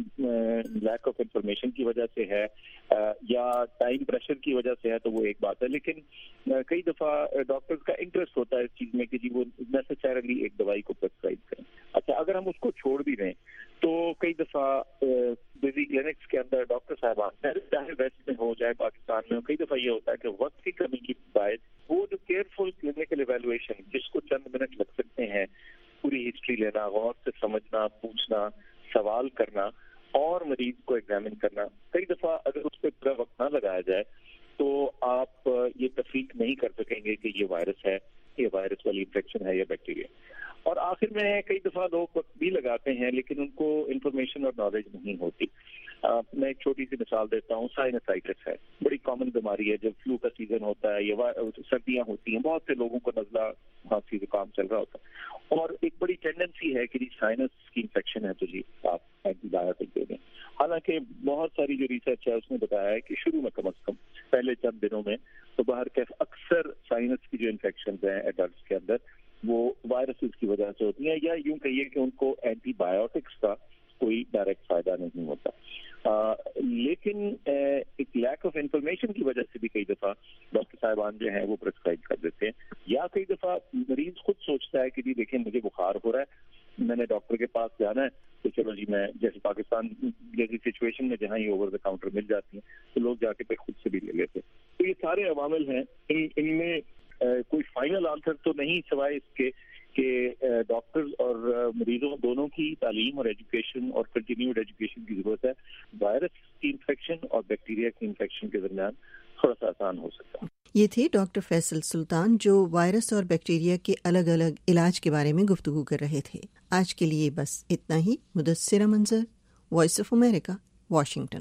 لیک آف انفارمیشن کی وجہ سے ہے یا ٹائم پریشر کی وجہ سے ہے تو وہ ایک بات ہے، لیکن کئی دفعہ ڈاکٹرز کا انٹرسٹ ہوتا ہے اس چیز میں کہ جی وہ نیسیسریلی ایک دوائی کو پرسکرائب کریں۔ اچھا، اگر ہم اس کو چھوڑ بھی دیں تو کئی دفعہ بزی کلینکس کے اندر ڈاکٹر صاحبان چاہے ویسٹ میں ہو جائے پاکستان میں، کئی دفعہ یہ ہوتا ہے کہ وقت کی کمی کی باعث وہ جو کیئرفل کلینکل ایویلویشن جس کو چند منٹ لگ سکتے ہیں، پوری ہسٹری لینا، غور سے سمجھنا، پوچھنا، سوال کرنا اور مریض کو ایگزامن کرنا، کئی دفعہ اگر اس پہ پورا وقت نہ لگایا جائے تو آپ یہ تفریق نہیں کر سکیں گے کہ یہ وائرس ہے، یہ وائرس والی انفیکشن ہے یا بیکٹیریا۔ اور آخر میں کئی دفعہ لوگ وقت بھی لگاتے ہیں لیکن ان کو انفارمیشن اور نالج نہیں ہوتی۔ میں ایک چھوٹی سی مثال دیتا ہوں، سائنسائٹس ہے، بڑی کامن بیماری ہے، جب فلو کا سیزن ہوتا ہے یا سردیاں ہوتی ہیں، بہت سے لوگوں کو نزلہ کھانسی زکام چل رہا ہوتا ہے، اور ایک بڑی ٹینڈنسی ہے کہ جی سائنس کی انفیکشن ہے تو جی آپ اینٹی بایوٹک دے دیں۔ حالانکہ بہت ساری جو ریسرچ ہے اس نے بتایا ہے کہ شروع میں کم از کم پہلے چند دنوں میں تو باہر کیف اکثر سائنس کی جو انفیکشنز ہیں ایڈلٹس کے اندر وہ وائرسز کی وجہ سے ہوتی ہیں، یا یوں کہیے کہ ان کو اینٹی بایوٹکس کا کوئی ڈائریکٹ فائدہ نہیں ہوتا۔ آ, لیکن ایک لیک آف انفارمیشن کی وجہ سے بھی کئی دفعہ ڈاکٹر صاحبان جو ہیں وہ پرسکرائب کر دیتے ہیں، یا کئی دفعہ مریض خود سوچتا ہے کہ جی دیکھیں مجھے بخار ہو رہا ہے، میں نے ڈاکٹر کے پاس جانا ہے تو چلو جی میں جیسے پاکستان جیسی سچویشن میں جہاں یہ اوور دا کاؤنٹر مل جاتی ہیں تو لوگ جا کے پہ خود سے بھی لے لیتے ہیں۔ تو یہ سارے عوامل ہیں، ان, ان میں کوئی فائنل آنسر تو نہیں سوائے اس کے کہ ڈاکٹرز اور مریضوں دونوں کی تعلیم اور ایجوکیشن اور کنٹینیوڈ ایجوکیشن کی ضرورت ہے۔ وائرس کی انفیکشن اور بیکٹیریا کی انفیکشن کے درمیان تھوڑا سا آسان ہو سکتا ہے۔ یہ تھے ڈاکٹر فیصل سلطان جو وائرس اور بیکٹیریا کے الگ الگ علاج کے بارے میں گفتگو کر رہے تھے. آج کے لیے بس اتنا ہی. Mudassira Manzar, voice of America, Washington.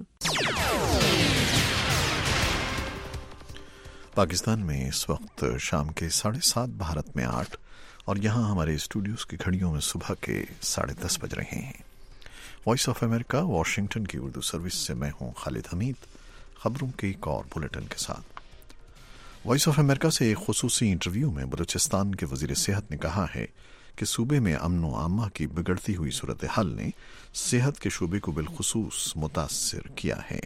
Pakistan میں اس وقت شام کے ساڑھے سات، بھارت میں آٹھ، اور یہاں ہمارے اسٹوڈیوز کی گھڑیوں میں صبح کے ساڑھے دس بج رہے ہیں. وائس آف امریکہ واشنگٹن کی اردو سروس سے میں ہوں خالد حمید، خبروں کے ایک اور بلیٹن کے ساتھ. وائس آف امریکہ سے ایک خصوصی انٹرویو میں بلوچستان کے وزیر صحت نے کہا ہے کہ صوبے میں امن و امہ کی بگڑتی ہوئی صورتحال نے صحت کے شعبے کو بالخصوص متاثر کیا ہے.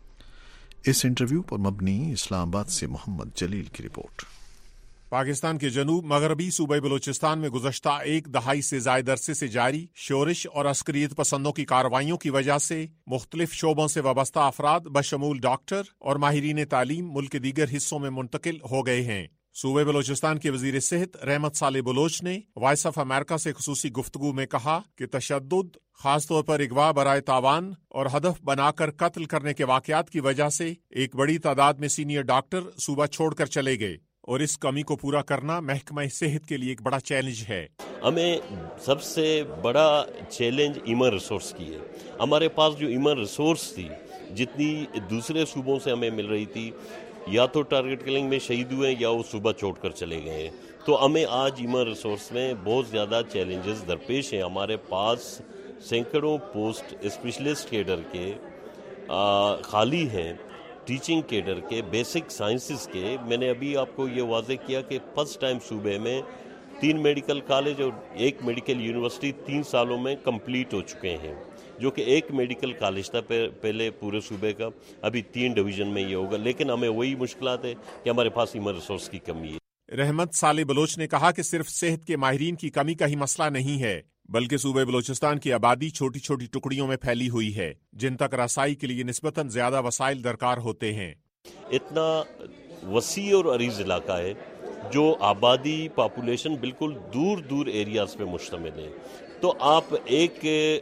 اس انٹرویو پر مبنی اسلام آباد سے محمد جلیل کی رپورٹ. پاکستان کے جنوب مغربی صوبہ بلوچستان میں گزشتہ ایک دہائی سے زائد عرصے سے جاری شورش اور عسکریت پسندوں کی کارروائیوں کی وجہ سے مختلف شعبوں سے وابستہ افراد بشمول ڈاکٹر اور ماہرین تعلیم ملک کے دیگر حصوں میں منتقل ہو گئے ہیں. صوبہ بلوچستان کے وزیر صحت رحمت صالح بلوچ نے وائس آف امریکہ سے خصوصی گفتگو میں کہا کہ تشدد، خاص طور پر اغوا برائے تاوان اور ہدف بنا کر قتل کرنے کے واقعات کی وجہ سے ایک بڑی تعداد میں سینئر ڈاکٹر صوبہ چھوڑ کر چلے گئے، اور اس کمی کو پورا کرنا محکمہ صحت کے لیے ایک بڑا چیلنج ہے. ہمیں سب سے بڑا چیلنج ایمن ریسورس کی ہے. ہمارے پاس جو ایمن ریسورس تھی جتنی دوسرے صوبوں سے ہمیں مل رہی تھی، یا تو ٹارگٹ کلنگ میں شہید ہوئے یا وہ صوبہ چھوڑ کر چلے گئے ہیں. تو ہمیں آج ایمن ریسورس میں بہت زیادہ چیلنجز درپیش ہیں. ہمارے پاس سینکڑوں پوسٹ اسپیشلسٹ کیڈر کے خالی ہیں، ٹیچنگ کیڈر کے، بیسک سائنسز کے. میں نے ابھی آپ کو یہ واضح کیا کہ فرسٹ ٹائم صوبے میں تین میڈیکل کالج اور ایک میڈیکل یونیورسٹی تین سالوں میں کمپلیٹ ہو چکے ہیں، جو کہ ایک میڈیکل کالج تھا پہلے پورے صوبے کا، ابھی تین ڈویژن میں یہ ہوگا. لیکن ہمیں وہی مشکلات ہے کہ ہمارے پاس ہیومن ریسورس کی کمی ہے. رحمت صالح بلوچ نے کہا کہ صرف صحت کے ماہرین کی کمی کا ہی مسئلہ نہیں ہے، بلکہ صوبہ بلوچستان کی آبادی چھوٹی چھوٹی ٹکڑیوں میں پھیلی ہوئی ہے جن تک رسائی کے لیے نسبتاً زیادہ وسائل درکار ہوتے ہیں. اتنا وسیع اور عریض علاقہ ہے جو آبادی پاپولیشن بالکل دور دور ایریاز پہ مشتمل ہے. تو آپ ایک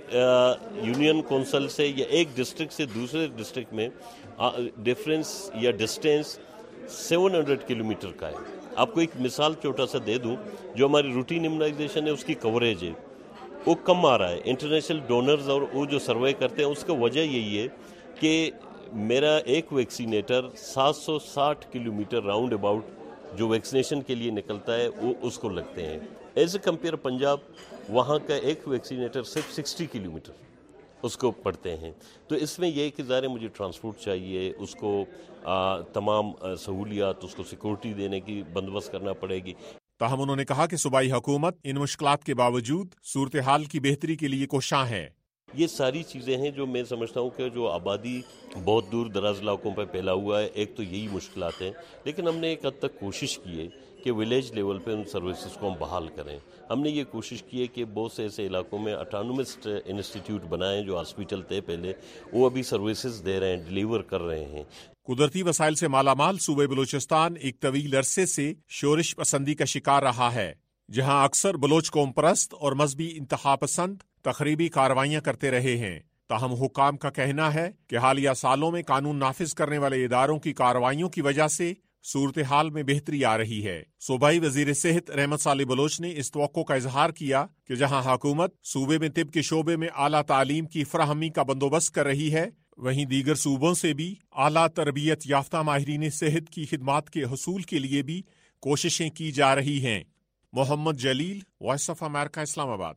یونین کونسل سے یا ایک ڈسٹرکٹ سے دوسرے ڈسٹرکٹ میں ڈفرینس یا distance seven hundred kilometre کا ہے. آپ کو ایک مثال چھوٹا سا دے دوں، جو ہماری روٹین امیونائزیشن ہے اس کی کوریج ہے وہ کم آ رہا ہے. انٹرنیشنل ڈونرز اور وہ جو سروے کرتے ہیں اس کا وجہ یہی ہے کہ میرا ایک ویکسینیٹر سات سو ساٹھ کلو میٹر راؤنڈ اباؤٹ جو ویکسینیشن کے لیے نکلتا ہے وہ اس کو لگتے ہیں. ایز اے کمپیئر پنجاب، وہاں کا ایک ویکسینیٹر صرف سکسٹی کلو میٹر اس کو پڑتے ہیں. تو اس میں یہ کہ ظاہر مجھے ٹرانسپورٹ چاہیے، اس کو آ, تمام سہولیات، اس کو سیکورٹی دینے کی بندوبست کرنا پڑے گی. تاہم انہوں نے کہا کہ صوبائی حکومت ان مشکلات کے باوجود صورتحال کی بہتری کے لیے کوشاں ہے. یہ ساری چیزیں ہیں جو میں سمجھتا ہوں کہ جو آبادی بہت دور دراز علاقوں پہ پھیلا ہوا ہے، ایک تو یہی مشکلات ہیں، لیکن ہم نے ایک حد تک کوشش کی ہے کہ ولیج لیول پہ ان سروسز کو ہم بحال کریں. ہم نے یہ کوشش کی ہے کہ بہت سے ایسے علاقوں میں اٹانومس انسٹیٹیوٹ بنائیں جو ہاسپٹل تھے پہلے، وہ ابھی سروسز دے رہے ہیں، ڈیلیور کر رہے ہیں. قدرتی وسائل سے مالا مال صوبہ بلوچستان ایک طویل عرصے سے شورش پسندی کا شکار رہا ہے، جہاں اکثر بلوچ قوم پرست اور مذہبی انتہا پسند تخریبی کارروائیاں کرتے رہے ہیں. تاہم حکام کا کہنا ہے کہ حالیہ سالوں میں قانون نافذ کرنے والے اداروں کی کارروائیوں کی وجہ سے صورتحال میں بہتری آ رہی ہے. صوبائی وزیر صحت رحمت صالح بلوچ نے اس توقع کا اظہار کیا کہ جہاں حکومت صوبے میں طب کے شعبے میں اعلیٰ تعلیم کی فراہمی کا بندوبست کر رہی ہے، وہیں دیگر صوبوں سے بھی اعلیٰ تربیت یافتہ ماہرین صحت کی خدمات کے حصول کے لیے بھی کوششیں کی جا رہی ہیں. محمد جلیل، وائس آف امریکہ، اسلام آباد.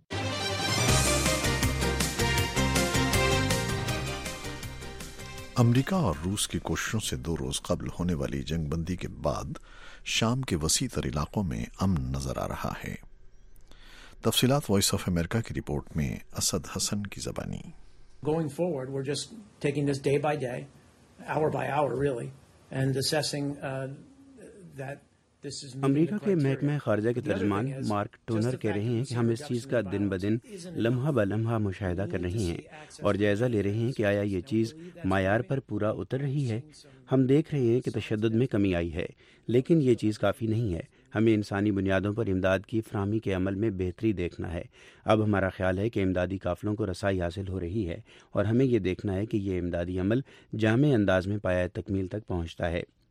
امریکہ اور روس کی کوششوں سے دو روز قبل ہونے والی جنگ بندی کے بعد شام کے وسیع تر علاقوں میں امن نظر آ رہا ہے. تفصیلات وائس آف امریکہ کی رپورٹ میں اسد حسن کی زبانی. Going forward, we're just taking this day by day, hour by hour really, and assessing uh, that this is. امریکہ کے محکمہ خارجہ کے ترجمان مارک ٹونر کہہ رہے ہیں کہ ہم اس چیز کا دن بدن لمحہ بہ لمحہ مشاہدہ کر رہے ہیں اور جائزہ لے رہے ہیں کہ آیا یہ چیز معیار پر پورا اتر رہی ہے. ہم دیکھ رہے ہیں کہ تشدد میں کمی آئی ہے، لیکن یہ چیز کافی نہیں ہے. ہمیں انسانی بنیادوں پر امداد کی فراہمی کے عمل میں بہتری دیکھنا ہے. اب ہمارا خیال ہے کہ امدادی قافلوں کو رسائی حاصل ہو رہی ہے اور ہمیں یہ دیکھنا ہے کہ یہ امدادی عمل جامع انداز میں پایہ تکمیل تک پہنچتا ہے.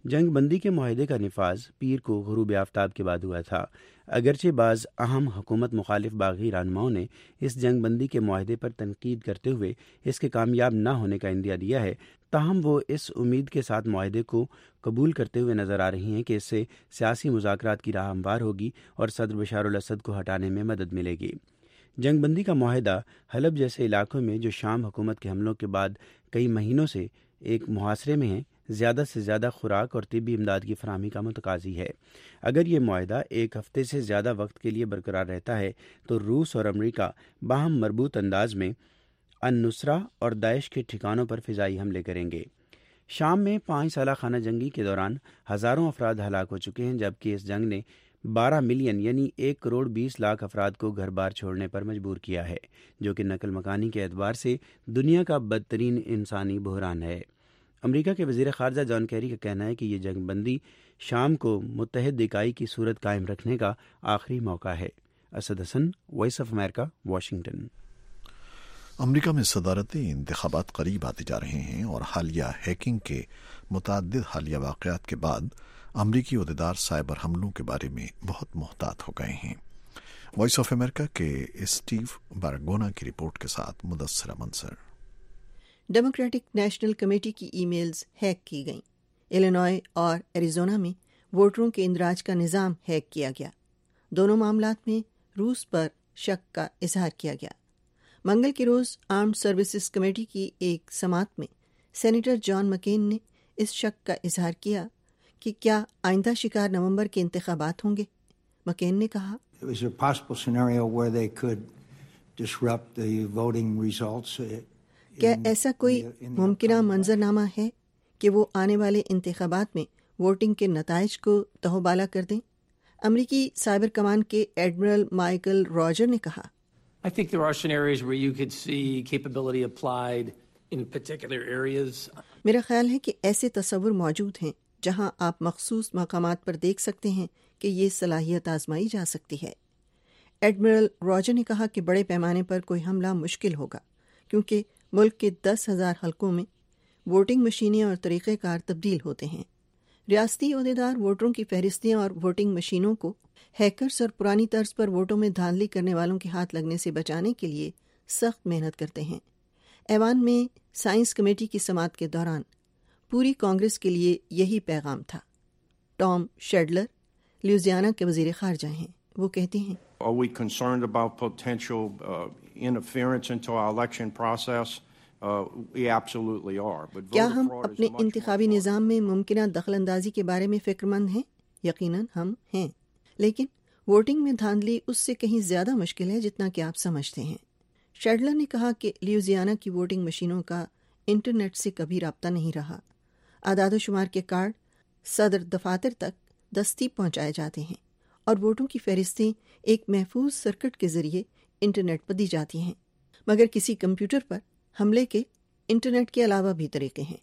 جنگ بندی کے معاہدے کا نفاذ پیر کو غروب آفتاب کے بعد ہوا تھا۔ اگرچہ بعض اہم حکومت مخالف باغی رہنماؤں نے اس جنگ بندی کے معاہدے پر تنقید کرتے ہوئے اس کے کامیاب نہ ہونے کا اندیہ دیا ہے، تاہم وہ اس امید کے ساتھ معاہدے کو قبول کرتے ہوئے نظر آ رہی ہیں کہ اس سے سیاسی مذاکرات کی راہ ہموار ہوگی اور صدر بشار الاسد کو ہٹانے میں مدد ملے گی۔ جنگ بندی کا معاہدہ حلب جیسے علاقوں میں جو شام حکومت کے حملوں کے بعد کئی مہینوں سے ایک محاصرے میں ہیں، زیادہ سے زیادہ خوراک اور طبی امداد کی فراہمی کا متقاضی ہے۔ اگر یہ معاہدہ ایک ہفتے سے زیادہ وقت کے لیے برقرار رہتا ہے تو روس اور امریکہ باہم مربوط انداز میں النصرہ اور داعش کے ٹھکانوں پر فضائی حملے کریں گے۔ شام میں پانچ سالہ خانہ جنگی کے دوران ہزاروں افراد ہلاک ہو چکے ہیں، جبکہ اس جنگ نے بارہ ملین یعنی ایک کروڑ بیس لاکھ افراد کو گھر بار چھوڑنے پر مجبور کیا ہے، جو کہ نقل مکانی کے اعتبار سے دنیا کا بدترین انسانی بحران ہے۔ امریکہ کے وزیر خارجہ جان کیری کا کہنا ہے کہ یہ جنگ بندی شام کو متحد اکائی کی صورت قائم رکھنے کا آخری موقع ہے۔ Asad Hasan, voice of America, Washington. امریکہ میں صدارتی انتخابات قریب آتے جا رہے ہیں اور حالیہ ہیکنگ کے متعدد حالیہ واقعات کے بعد امریکی عہدیدار سائبر حملوں کے بارے میں بہت محتاط ہو گئے ہیں۔ وائس آف امریکہ کے اسٹیو بارگونا کی رپورٹ کے ساتھ Mudassira Munsar. Democratic National Committee کی ای میلز ہیک کی گئیں۔ ایلینوائے اور ایریزونا میں ووٹروں کے اندراج کا نظام ہیک کیا گیا۔ دونوں معاملات میں روس پر شک کا اظہار کیا گیا۔ منگل کے روز آرمڈ سروسز کمیٹی کی ایک سماعت میں سینیٹر جان مکین نے اس شک کا اظہار کیا کہ کیا آئندہ شکار نومبر کے انتخابات ہوں گے۔ مکین نے کہا، کیا ایسا کوئی ممکنہ منظرنامہ ہے کہ وہ آنے والے انتخابات میں ووٹنگ کے نتائج کو تہوبالا کر دیں؟ امریکی سائبر کمان کے ایڈمرل مائیکل راجر نے کہا، I think there are scenarios where you could see capability applied in particular areas. میرا خیال ہے کہ ایسے تصور موجود ہیں جہاں آپ مخصوص مقامات پر دیکھ سکتے ہیں کہ یہ صلاحیت آزمائی جا سکتی ہے۔ ایڈمرل راجر نے کہا کہ بڑے پیمانے پر کوئی حملہ مشکل ہوگا کیونکہ ملک کے دس ہزار حلقوں میں ووٹنگ مشینیں اور طریقہ کار تبدیل ہوتے ہیں۔ ریاستی عہدیدار ووٹروں کی فہرستیں اور ووٹنگ مشینوں کو ہیکرز اور پرانی طرز پر ووٹوں میں دھاندلی کرنے والوں کے ہاتھ لگنے سے بچانے کے لیے سخت محنت کرتے ہیں۔ ایوان میں سائنس کمیٹی کی سماعت کے دوران پوری کانگریس کے لیے یہی پیغام تھا۔ ٹام شیڈلر لیوزیانا کے وزیر خارجہ ہیں، وہ کہتے ہیں، Are we concerned about potential uh, interference into our election process? Uh, we absolutely are. But کیا ہم اپنے انتخابی نظام میں ممکنہ دخل اندازی کے بارے میں فکر مند ہیں؟ یقیناً ہم ہیں، لیکن ووٹنگ میں دھاندلی اس سے کہیں زیادہ مشکل ہے جتنا کہ آپ سمجھتے ہیں۔ شیڈلر نے کہا کہ لیوزیانا کی ووٹنگ مشینوں کا انٹرنیٹ سے کبھی رابطہ نہیں رہا۔ اعداد و شمار کے کارڈ صدر دفاتر تک دستی پہنچائے جاتے ہیں اور ووٹوں کی فہرستیں ایک محفوظ سرکٹ کے ذریعے انٹرنیٹ پر دی جاتی ہیں، مگر کسی کمپیوٹر پر حملے کے انٹرنیٹ کے علاوہ بھی طریقے ہیں۔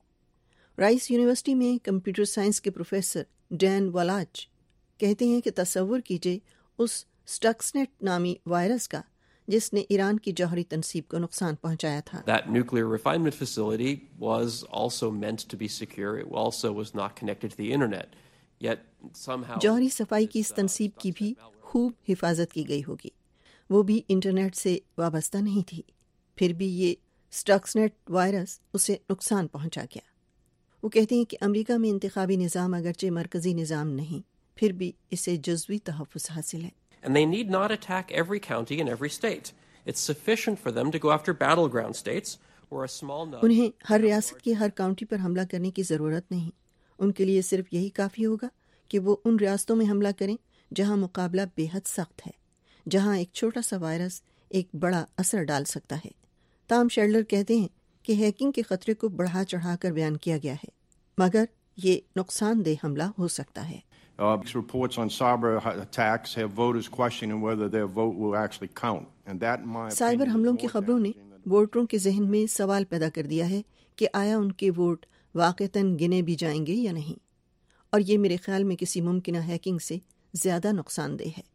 رائس یونیورسٹی میں کمپیوٹر سائنس کے پروفیسر ڈین والاچ کہتے ہیں کہ تصور کیجئے اس سٹکسنیٹ نامی وائرس کا جس نے ایران کی جوہری تنصیب کو نقصان پہنچایا تھا۔ That nuclear refinement facility was also meant to be secure. It also was not connected to the internet. Yet somehow جوہری صفائی کی اس تنصیب کی بھی خوب حفاظت کی گئی ہوگی، وہ بھی انٹرنیٹ سے وابستہ نہیں تھی، پھر بھی یہ سٹکسنیٹ وائرس اسے نقصان پہنچا گیا۔ وہ کہتے ہیں کہ امریکہ میں انتخابی نظام اگرچہ مرکزی نظام نہیں، پھر بھی اسے جزوی تحفظ حاصل ہے۔ And they need not attack every county in every state. It's sufficient for them to go after battleground states or a small number. انہیں ہر ریاست کی ہر کاؤنٹی پر حملہ کرنے کی ضرورت نہیں، ان کے لیے صرف یہی کافی ہوگا کہ وہ ان ریاستوں میں حملہ کریں جہاں مقابلہ بے حد سخت ہے، جہاں ایک چھوٹا سا وائرس ایک بڑا اثر ڈال سکتا ہے۔ تام شیڈلر کہتے ہیں کہ ہیکنگ کے خطرے کو بڑھا چڑھا کر بیان کیا گیا ہے، مگر یہ نقصان دہ حملہ ہو سکتا ہے۔ Uh, reports on cyber attacks have voters questioning whether their vote will actually count. And that, in my opinion, cyber حملوں کی خبروں نے ووٹروں کے ذہن میں سوال پیدا کر دیا ہے کہ آیا ان کے ووٹ واقعتاً گنے بھی جائیں گے یا نہیں، اور یہ میرے خیال میں کسی ممکنہ ہیکنگ سے زیادہ نقصان دہ ہے۔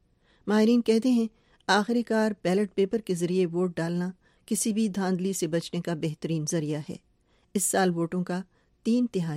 ماہرین کہتے ہیں آخر کار بیلٹ پیپر کے ذریعے ووٹ ڈالنا کسی بھی دھاندلی سے بچنے کا بہترین ذریعہ ہے۔ اس سال ووٹوں کا تین تہائی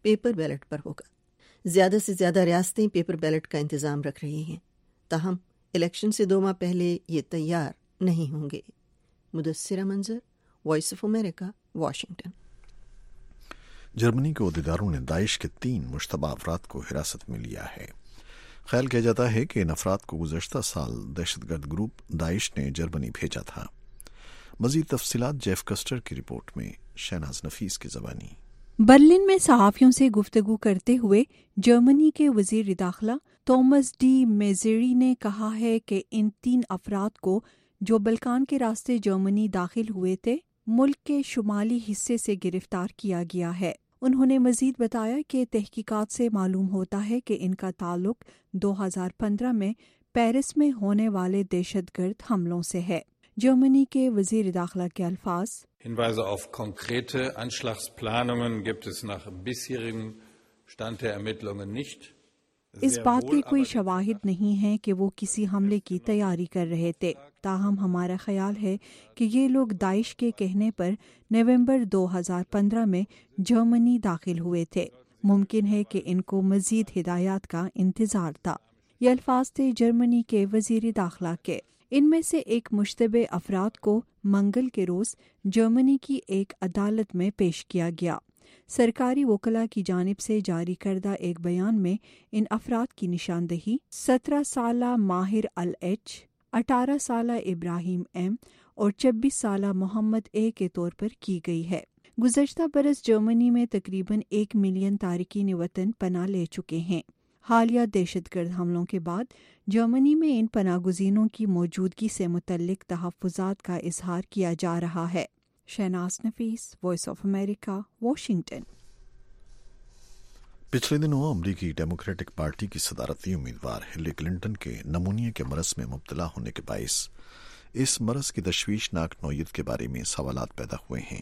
پیپر بیلٹ پر ہوگا۔ زیادہ سے زیادہ ریاستیں پیپر بیلٹ کا انتظام رکھ رہی ہیں، تاہم الیکشن سے دو ماہ پہلے یہ تیار نہیں ہوں گے۔ Mudassira Manzar, voice of America, Washington. Germany کے عہدیداروں نے داعش کے تین مشتبہ افراد کو حراست میں لیا ہے۔ خیال کیا جاتا ہے کہ ان افراد کو گزشتہ سال دہشت گرد گروپ داعش نے جرمنی بھیجا تھا۔ مزید تفصیلات جیف کسٹر کی رپورٹ میں، شہناز نفیس کی زبانی۔ برلن میں صحافیوں سے گفتگو کرتے ہوئے جرمنی کے وزیر داخلہ تومس ڈی میزیری نے کہا ہے کہ ان تین افراد کو جو بلکان کے راستے جرمنی داخل ہوئے تھے، ملک کے شمالی حصے سے گرفتار کیا گیا ہے۔ انہوں نے مزید بتایا کہ تحقیقات سے معلوم ہوتا ہے کہ ان کا تعلق دو ہزار پندرہ میں پیرس میں ہونے والے دہشت گرد حملوں سے ہے۔ جرمنی کے وزیر داخلہ کے الفاظ: Hinweise auf konkrete Anschlagsplanungen gibt es nach bisherigem Stand der Ermittlungen nicht. اس بات کے کوئی شواہد نہیں ہیں کہ وہ کسی حملے کی تیاری کر رہے تھے، تاہم ہمارا خیال ہے کہ یہ لوگ داعش کے کہنے پر نومبر دو ہزار پندرہ میں جرمنی داخل ہوئے تھے۔ ممکن ہے کہ ان کو مزید ہدایات کا انتظار تھا۔ یہ الفاظ تھے جرمنی کے وزیر داخلہ کے۔ ان میں سے ایک مشتبہ افراد کو منگل کے روز جرمنی کی ایک عدالت میں پیش کیا گیا۔ سرکاری وکلاء کی جانب سے جاری کردہ ایک بیان میں ان افراد کی نشاندہی سترہ سالہ ماہر الایچ، اٹھارہ سالہ ابراہیم ایم اور چوبیس سالہ محمد اے کے طور پر کی گئی ہے۔ گزشتہ برس جرمنی میں تقریباً ایک ملین تارکین وطن پناہ لے چکے ہیں۔ حالیہ دہشت گرد حملوں کے بعد جرمنی میں ان پناہ گزینوں کی موجودگی سے متعلق تحفظات کا اظہار کیا جا رہا ہے۔ Shahnaz Nafees, voice of America, Washington. پچھلے دنوں امریکی ڈیموکریٹک پارٹی کی صدارتی امیدوار ہلری کلنٹن کے نمونیا کے مرض میں مبتلا ہونے کے باعث اس مرض کی تشویشناک نوعیت کے بارے میں سوالات پیدا ہوئے ہیں۔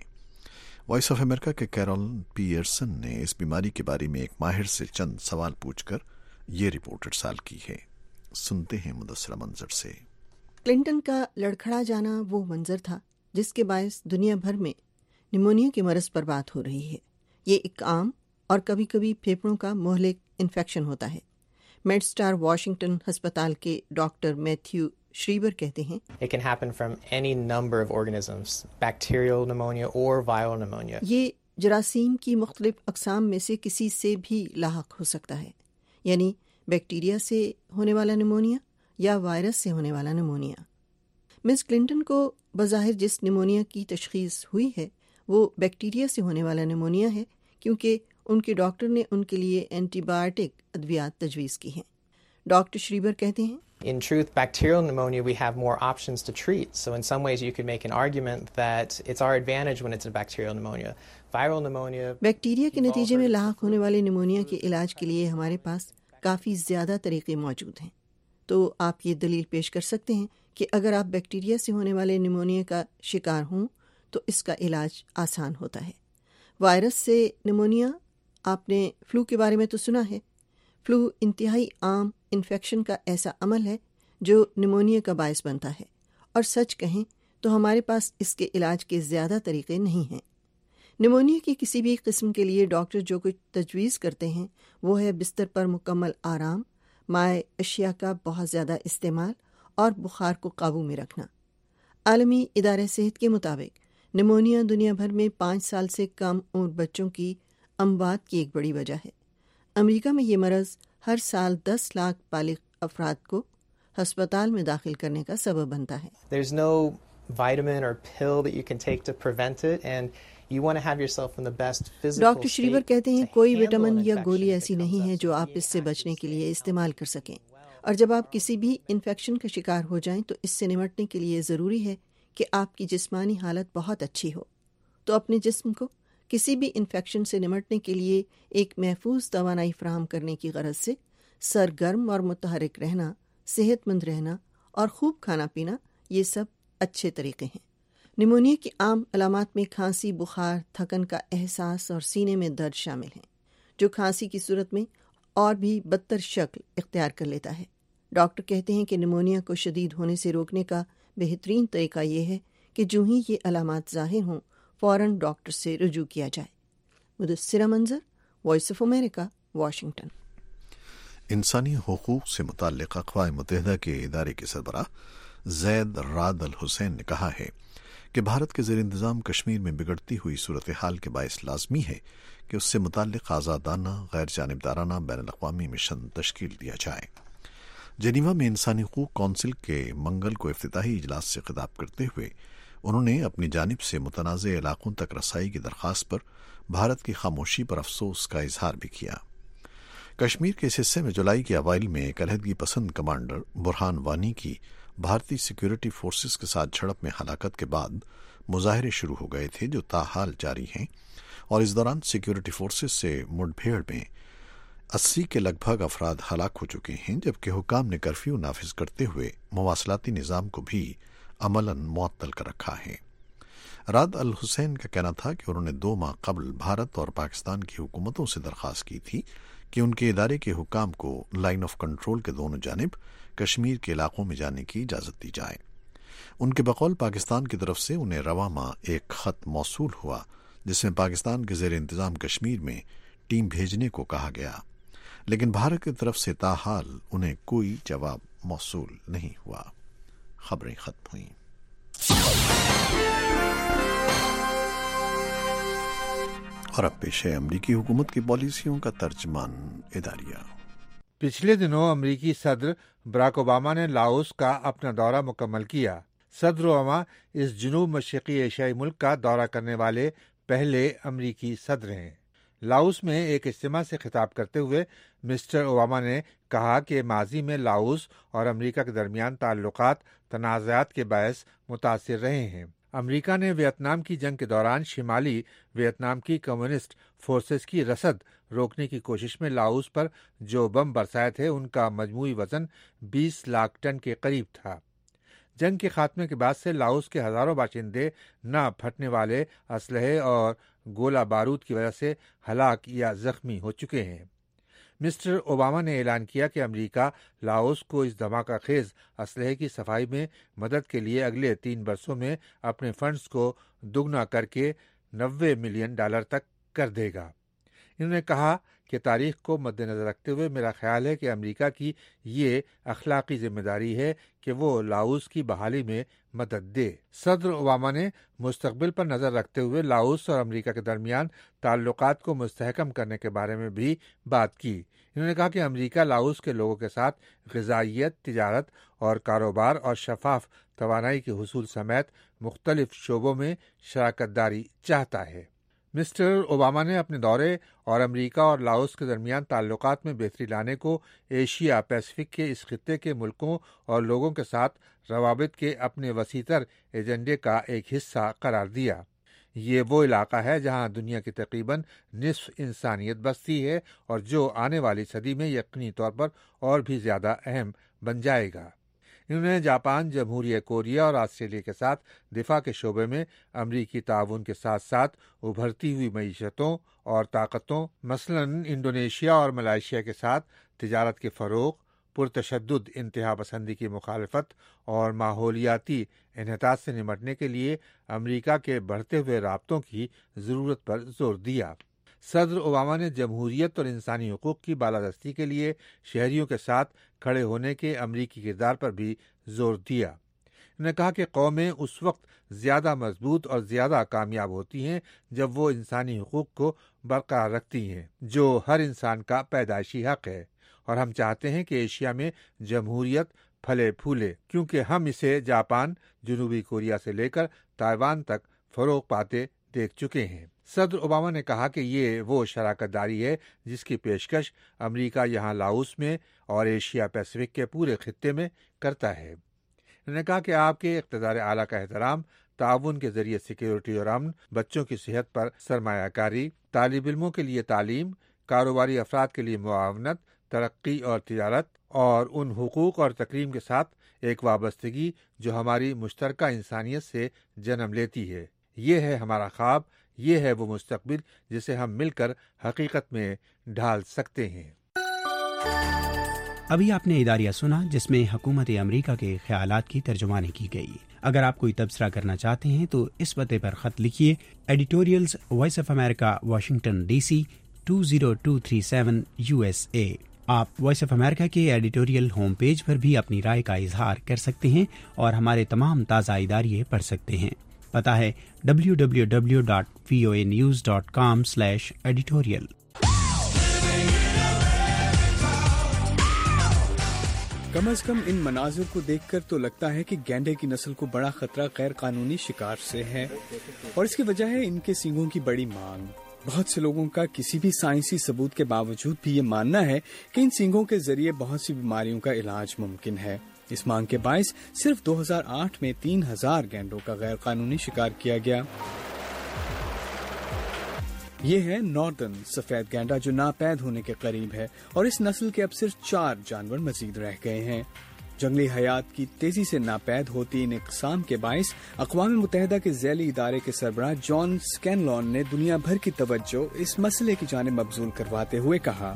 وائس آف امریکہ کے کیرول پیئرسن نے اس بیماری کے بارے میں ایک ماہر سے چند سوال پوچھ کر یہ رپورٹ ارسال کی ہے۔ سنتے ہیں مدثرہ منظر سے۔ کلنٹن کا لڑکھڑا جانا وہ منظر تھا جس کے باعث دنیا بھر میں نمونیا کے مرض پر بات ہو رہی ہے۔ یہ ایک عام اور کبھی کبھی پھیپھڑوں کا مہلک انفیکشن ہوتا ہے۔ میڈ اسٹار واشنگٹن ہسپتال کے ڈاکٹر میتھیو شریبر کہتے ہیں It can happen from any number of organisms, bacterial pneumonia or viral pneumonia. یہ جراثیم کی مختلف اقسام میں سے کسی سے بھی لاحق ہو سکتا ہے، یعنی بیکٹیریا سے ہونے والا نمونیا یا وائرس سے ہونے والا نمونیا۔ مس کلنٹن کو بظاہر جس نمونیا کی تشخیص ہوئی ہے وہ بیکٹیریا سے ہونے والا نمونیا ہے، کیونکہ ان کے ڈاکٹر نے ان کے لیے اینٹی بائیوٹک ادویات تجویز کی ہیں۔ ڈاکٹر شریبر کہتے ہیں In truth, bacterial pneumonia, we have more options to treat. So in some ways you could make an argument that it's our advantage when it's a bacterial pneumonia. Viral pneumonia... bacteria کے نتیجے میں لاحق ہونے والے pneumonia کے علاج کے لیے ہمارے پاس کافی زیادہ طریقے موجود ہیں۔ تو آپ یہ دلیل پیش کر سکتے ہیں کہ اگر آپ بیکٹیریا سے ہونے والے نمونیا کا شکار ہوں تو اس کا علاج آسان ہوتا ہے۔ وائرس سے نمونیا، آپ نے فلو کے بارے میں تو سنا ہے۔ فلو انتہائی عام انفیکشن کا ایسا عمل ہے جو نمونیا کا باعث بنتا ہے، اور سچ کہیں تو ہمارے پاس اس کے علاج کے زیادہ طریقے نہیں ہیں۔ نمونیا کی کسی بھی قسم کے لیے ڈاکٹر جو کچھ تجویز کرتے ہیں وہ ہے بستر پر مکمل آرام، مائع اشیاء کا بہت زیادہ استعمال اور بخار کو قابو میں رکھنا۔ عالمی ادارہ صحت کے مطابق نمونیا دنیا بھر میں پانچ سال سے کم عمر بچوں کی اموات کی ایک بڑی وجہ ہے۔ امریکہ میں یہ مرض ہر سال دس لاکھ بالغ افراد کو ہسپتال میں داخل کرنے کا سبب بنتا ہے۔ There's no vitamin or pill that you can take to prevent it, and you want to have yourself in the best physical doctor Schreiber کہتے ہیں کوئی وٹامن یا گولی ایسی state. نہیں ہے جو آپ اس سے بچنے کے لیے استعمال کر سکیں، اور جب آپ کسی بھی انفیکشن کا شکار ہو جائیں تو اس سے نمٹنے کے لیے ضروری ہے کہ آپ کی جسمانی حالت بہت اچھی ہو۔ تو اپنے جسم کو کسی بھی انفیکشن سے نمٹنے کے لیے ایک محفوظ توانائی فراہم کرنے کی غرض سے سرگرم اور متحرک رہنا، صحت مند رہنا اور خوب کھانا پینا، یہ سب اچھے طریقے ہیں۔ نمونیا کی عام علامات میں کھانسی، بخار، تھکن کا احساس اور سینے میں درد شامل ہیں، جو کھانسی کی صورت میں اور بھی بدتر شکل اختیار کر لیتا ہے۔ ڈاکٹر کہتے ہیں کہ نمونیا کو شدید ہونے سے روکنے کا بہترین طریقہ یہ ہے کہ جو ہی یہ علامات ظاہر ہوں فوراً ڈاکٹر سے رجوع کیا جائے۔ مدثرہ Manzar, voice of America, Washington. انسانی حقوق سے متعلق اقوام متحدہ کے ادارے کے سربراہ زید راد الحسین نے کہا ہے کہ بھارت کے زیر انتظام کشمیر میں بگڑتی ہوئی صورتحال کے باعث لازمی ہے کہ اس سے متعلق آزادانہ، غیر جانبدارانہ بین الاقوامی مشن تشکیل دیا جائے۔ جنیوا میں انسانی حقوق کونسل کے منگل کو افتتاحی اجلاس سے خطاب کرتے ہوئے انہوں نے اپنی جانب سے متنازع علاقوں تک رسائی کی درخواست پر بھارت کی خاموشی پر افسوس کا اظہار بھی کیا۔ کشمیر کے اس حصے میں جولائی کے اوائل میں ایک علیحدگی پسند کمانڈر برہان وانی کی بھارتی سیکورٹی فورسز کے ساتھ جھڑپ میں ہلاکت کے بعد مظاہرے شروع ہو گئے تھے جو تاحال جاری ہیں، اور اس دوران سیکورٹی فورسز سے مڈ بھیڑ میں اسی کے لگ بھگ افراد ہلاک ہو چکے ہیں، جبکہ حکام نے کرفیو نافذ کرتے ہوئے مواصلاتی نظام کو بھی عملاً معطل کر رکھا ہے۔ راد الحسین کا کہنا تھا کہ انہوں نے دو ماہ قبل بھارت اور پاکستان کی حکومتوں سے درخواست کی تھی کہ ان کے ادارے کے حکام کو لائن آف کنٹرول کے دونوں جانب کشمیر کے علاقوں میں جانے کی اجازت دی جائے۔ ان کے بقول پاکستان کی طرف سے انہیں رواں ماہ ایک خط موصول ہوا جس میں پاکستان کے زیر انتظام کشمیر میں ٹیم بھیجنے کو کہا گیا، لیکن بھارت کی طرف سے تاحال انہیں کوئی جواب موصول نہیں ہوا۔ خبریں ختم ہوئیں۔ اور اب پیش ہے امریکی حکومت کی پالیسیوں کا ترجمان اداریہ۔ پچھلے دنوں امریکی صدر براک اوباما نے لاؤس کا اپنا دورہ مکمل کیا۔ صدر اوباما اس جنوب مشرقی ایشیائی ملک کا دورہ کرنے والے پہلے امریکی صدر ہیں۔ لاؤس میں ایک اجتماع سے خطاب کرتے ہوئے مسٹر اوباما نے کہا کہ ماضی میں لاؤس اور امریکہ کے درمیان تعلقات تنازعات کے باعث متاثر رہے ہیں۔ امریکہ نے ویتنام کی جنگ کے دوران شمالی ویتنام کی کمیونسٹ فورسز کی رسد روکنے کی کوشش میں لاؤس پر جو بم برسائے تھے ان کا مجموعی وزن بیس لاکھ ٹن کے قریب تھا۔ جنگ کے خاتمے کے بعد سے لاؤس کے ہزاروں باشندے نہ پھٹنے والے اسلحے اور گولہ بارود کی وجہ سے ہلاک یا زخمی ہو چکے ہیں۔ مسٹر اوباما نے اعلان کیا کہ امریکہ لاؤس کو اس دھماکہ خیز اسلحے کی صفائی میں مدد کے لیے اگلے تین برسوں میں اپنے فنڈز کو دگنا کر کے نوے ملین ڈالر تک کر دے گا۔ انہوں نے کہا کہ تاریخ کو مد نظر رکھتے ہوئے میرا خیال ہے کہ امریکہ کی یہ اخلاقی ذمہ داری ہے کہ وہ لاؤس کی بحالی میں مدد دے۔ صدر اوباما نے مستقبل پر نظر رکھتے ہوئے لاؤس اور امریکہ کے درمیان تعلقات کو مستحکم کرنے کے بارے میں بھی بات کی۔ انہوں نے کہا کہ امریکہ لاؤس کے لوگوں کے ساتھ غذائیت، تجارت اور کاروبار اور شفاف توانائی کے حصول سمیت مختلف شعبوں میں شراکت داری چاہتا ہے۔ مسٹر اوباما نے اپنے دورے اور امریکہ اور لاؤس کے درمیان تعلقات میں بہتری لانے کو ایشیا پیسفک کے اس خطے کے ملکوں اور لوگوں کے ساتھ روابط کے اپنے وسیع تر ایجنڈے کا ایک حصہ قرار دیا۔ یہ وہ علاقہ ہے جہاں دنیا کی تقریباً نصف انسانیت بستی ہے اور جو آنے والی صدی میں یقینی طور پر اور بھی زیادہ اہم بن جائے گا۔ انہوں نے جاپان، جمہوریہ کوریا اور آسٹریلیا کے ساتھ دفاع کے شعبے میں امریکی تعاون کے ساتھ ساتھ ابھرتی ہوئی معیشتوں اور طاقتوں مثلاً انڈونیشیا اور ملائیشیا کے ساتھ تجارت کے فروغ، پرتشدد انتہا پسندی کی مخالفت اور ماحولیاتی انحطاط سے نمٹنے کے لیے امریکہ کے بڑھتے ہوئے رابطوں کی ضرورت پر زور دیا۔ صدر اوباما نے جمہوریت اور انسانی حقوق کی بالادستی کے لیے شہریوں کے ساتھ کھڑے ہونے کے امریکی کردار پر بھی زور دیا۔ انہوں نے کہا کہ قومیں اس وقت زیادہ مضبوط اور زیادہ کامیاب ہوتی ہیں جب وہ انسانی حقوق کو برقرار رکھتی ہیں، جو ہر انسان کا پیدائشی حق ہے، اور ہم چاہتے ہیں کہ ایشیا میں جمہوریت پھلے پھولے، کیونکہ ہم اسے جاپان، جنوبی کوریا سے لے کر تائیوان تک فروغ پاتے دیکھ چکے ہیں۔ صدر اوباما نے کہا کہ یہ وہ شراکت داری ہے جس کی پیشکش امریکہ یہاں لاؤس میں اور ایشیا پیسفک کے پورے خطے میں کرتا ہے۔ انہوں نے کہا کہ آپ کے اقتدار اعلیٰ کا احترام، تعاون کے ذریعے سیکیورٹی اور امن، بچوں کی صحت پر سرمایہ کاری، طالب علموں کے لیے تعلیم، کاروباری افراد کے لیے معاونت، ترقی اور تجارت، اور ان حقوق اور تکریم کے ساتھ ایک وابستگی جو ہماری مشترکہ انسانیت سے جنم لیتی ہے۔ یہ ہے ہمارا خواب، یہ ہے وہ مستقبل جسے ہم مل کر حقیقت میں ڈھال سکتے ہیں۔ ابھی آپ نے اداریہ سنا جس میں حکومت امریکہ کے خیالات کی ترجمانی کی گئی۔ اگر آپ کوئی تبصرہ کرنا چاہتے ہیں تو اس پتے پر خط لکھیے، editorials voice of America, Washington D C two zero two three seven U S A. آپ وائس آف امریکہ کے ایڈیٹوریل ہوم پیج پر بھی اپنی رائے کا اظہار کر سکتے ہیں اور ہمارے تمام تازہ اداریے پڑھ سکتے ہیں۔ پتہ ہے W W W dot V O A news dot com slash editorial. کم از کم ان مناظر کو دیکھ کر تو لگتا ہے کہ گینڈے کی نسل کو بڑا خطرہ غیر قانونی شکار سے ہے، اور اس کی وجہ ہے ان کے سینگوں کی بڑی مانگ۔ بہت سے لوگوں کا کسی بھی سائنسی ثبوت کے باوجود بھی یہ ماننا ہے کہ ان سینگوں کے ذریعے بہت سی بیماریوں کا علاج ممکن ہے۔ اس مانگ کے باعث صرف دو ہزار آٹھ میں تین ہزار گینڈوں کا غیر قانونی شکار کیا گیا۔ یہ ہے ناردرن سفید گینڈا جو ناپید ہونے کے قریب ہے، اور اس نسل کے اب صرف چار جانور مزید رہ گئے ہیں۔ جنگلی حیات کی تیزی سے ناپید ہوتی ان اقسام کے باعث اقوام متحدہ کے ذیلی ادارے کے سربراہ جان سکینلون نے دنیا بھر کی توجہ اس مسئلے کی جانب مبذول کرواتے ہوئے کہا،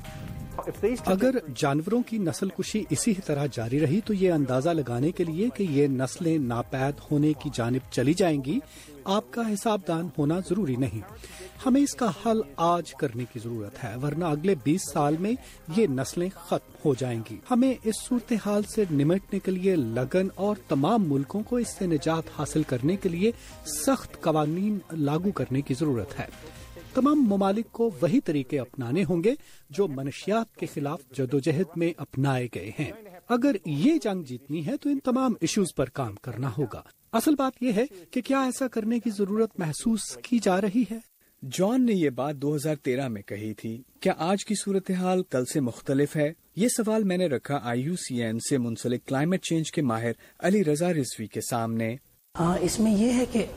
اگر جانوروں کی نسل کشی اسی طرح جاری رہی تو یہ اندازہ لگانے کے لیے کہ یہ نسلیں ناپید ہونے کی جانب چلی جائیں گی آپ کا حساب دان ہونا ضروری نہیں۔ ہمیں اس کا حل آج کرنے کی ضرورت ہے، ورنہ اگلے بیس سال میں یہ نسلیں ختم ہو جائیں گی۔ ہمیں اس صورتحال سے نمٹنے کے لیے لگن اور تمام ملکوں کو اس سے نجات حاصل کرنے کے لیے سخت قوانین لاگو کرنے کی ضرورت ہے۔ تمام ممالک کو وہی طریقے اپنانے ہوں گے جو منشیات کے خلاف جدوجہد میں اپنائے گئے ہیں۔ اگر یہ جنگ جیتنی ہے تو ان تمام ایشوز پر کام کرنا ہوگا۔ اصل بات یہ ہے کہ کیا ایسا کرنے کی ضرورت محسوس کی جا رہی ہے؟ جان نے یہ بات دو ہزار تیرہ میں کہی تھی۔ کیا آج کی صورتحال کل سے مختلف ہے؟ یہ سوال میں نے رکھا آئی یو سی این سے منسلک کلائمیٹ چینج کے ماہر علی رضا رضوی کے سامنے۔ اس میں یہ ہے کہ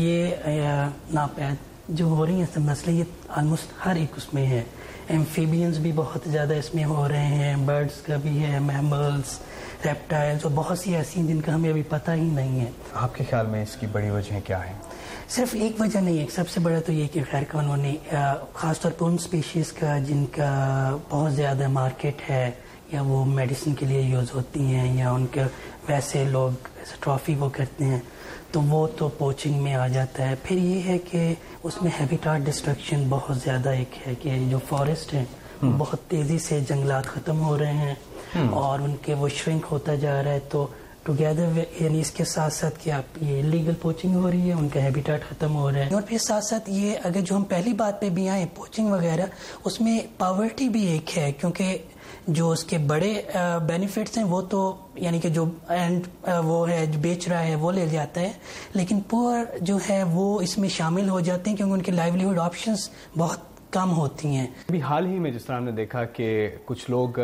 یہ ناپید جو ہو رہی ہیں سب نسلیں، یہ آلموسٹ ہر ایک اس میں ہے۔ ایمفیبینز بھی بہت زیادہ اس میں ہو رہے ہیں، برڈز کا بھی ہے، میملز، ریپٹائلز، اور بہت سی ایسی ہیں جن کا ہمیں ابھی پتہ ہی نہیں ہے۔ آپ کے خیال میں اس کی بڑی وجہ کیا ہے؟ صرف ایک وجہ نہیں ہے، سب سے بڑا تو یہ کہ غیر قانونی، خاص طور پر ان اسپیشیز کا جن کا بہت زیادہ مارکیٹ ہے، یا وہ میڈیسن کے لیے یوز ہوتی ہیں، یا ان کے ویسے لوگ ٹرافی وہ کرتے ہیں، تو وہ تو پوچنگ میں آ جاتا ہے۔ پھر یہ ہے کہ اس میں ہیبیٹاٹ ڈسٹرکشن بہت زیادہ ایک ہے کہ جو فارسٹ ہیں بہت تیزی سے جنگلات ختم ہو رہے ہیں اور ان کے وہ شرنک ہوتا جا رہا ہے، تو ٹوگیدر یعنی اس کے ساتھ ساتھ کہ آپ یہ لیگل پوچنگ ہو رہی ہے، ان کا ہیبیٹاٹ ختم ہو رہا ہے، اور پھر ساتھ ساتھ یہ اگر جو ہم پہلی بات پہ بھی آئیں پوچنگ وغیرہ، اس میں پاورٹی بھی ایک ہے، کیونکہ جو اس کے بڑے بینیفٹس ہیں وہ تو یعنی کہ جو اینڈ وہ ہے جو بیچ رہا ہے وہ لے جاتا ہے، لیکن پور جو ہے وہ اس میں شامل ہو جاتے ہیں کیونکہ ان کے لائیولیہڈ آپشنز بہت کم ہوتی ہیں۔ ابھی حال ہی میں جس طرح ہم نے دیکھا کہ کچھ لوگ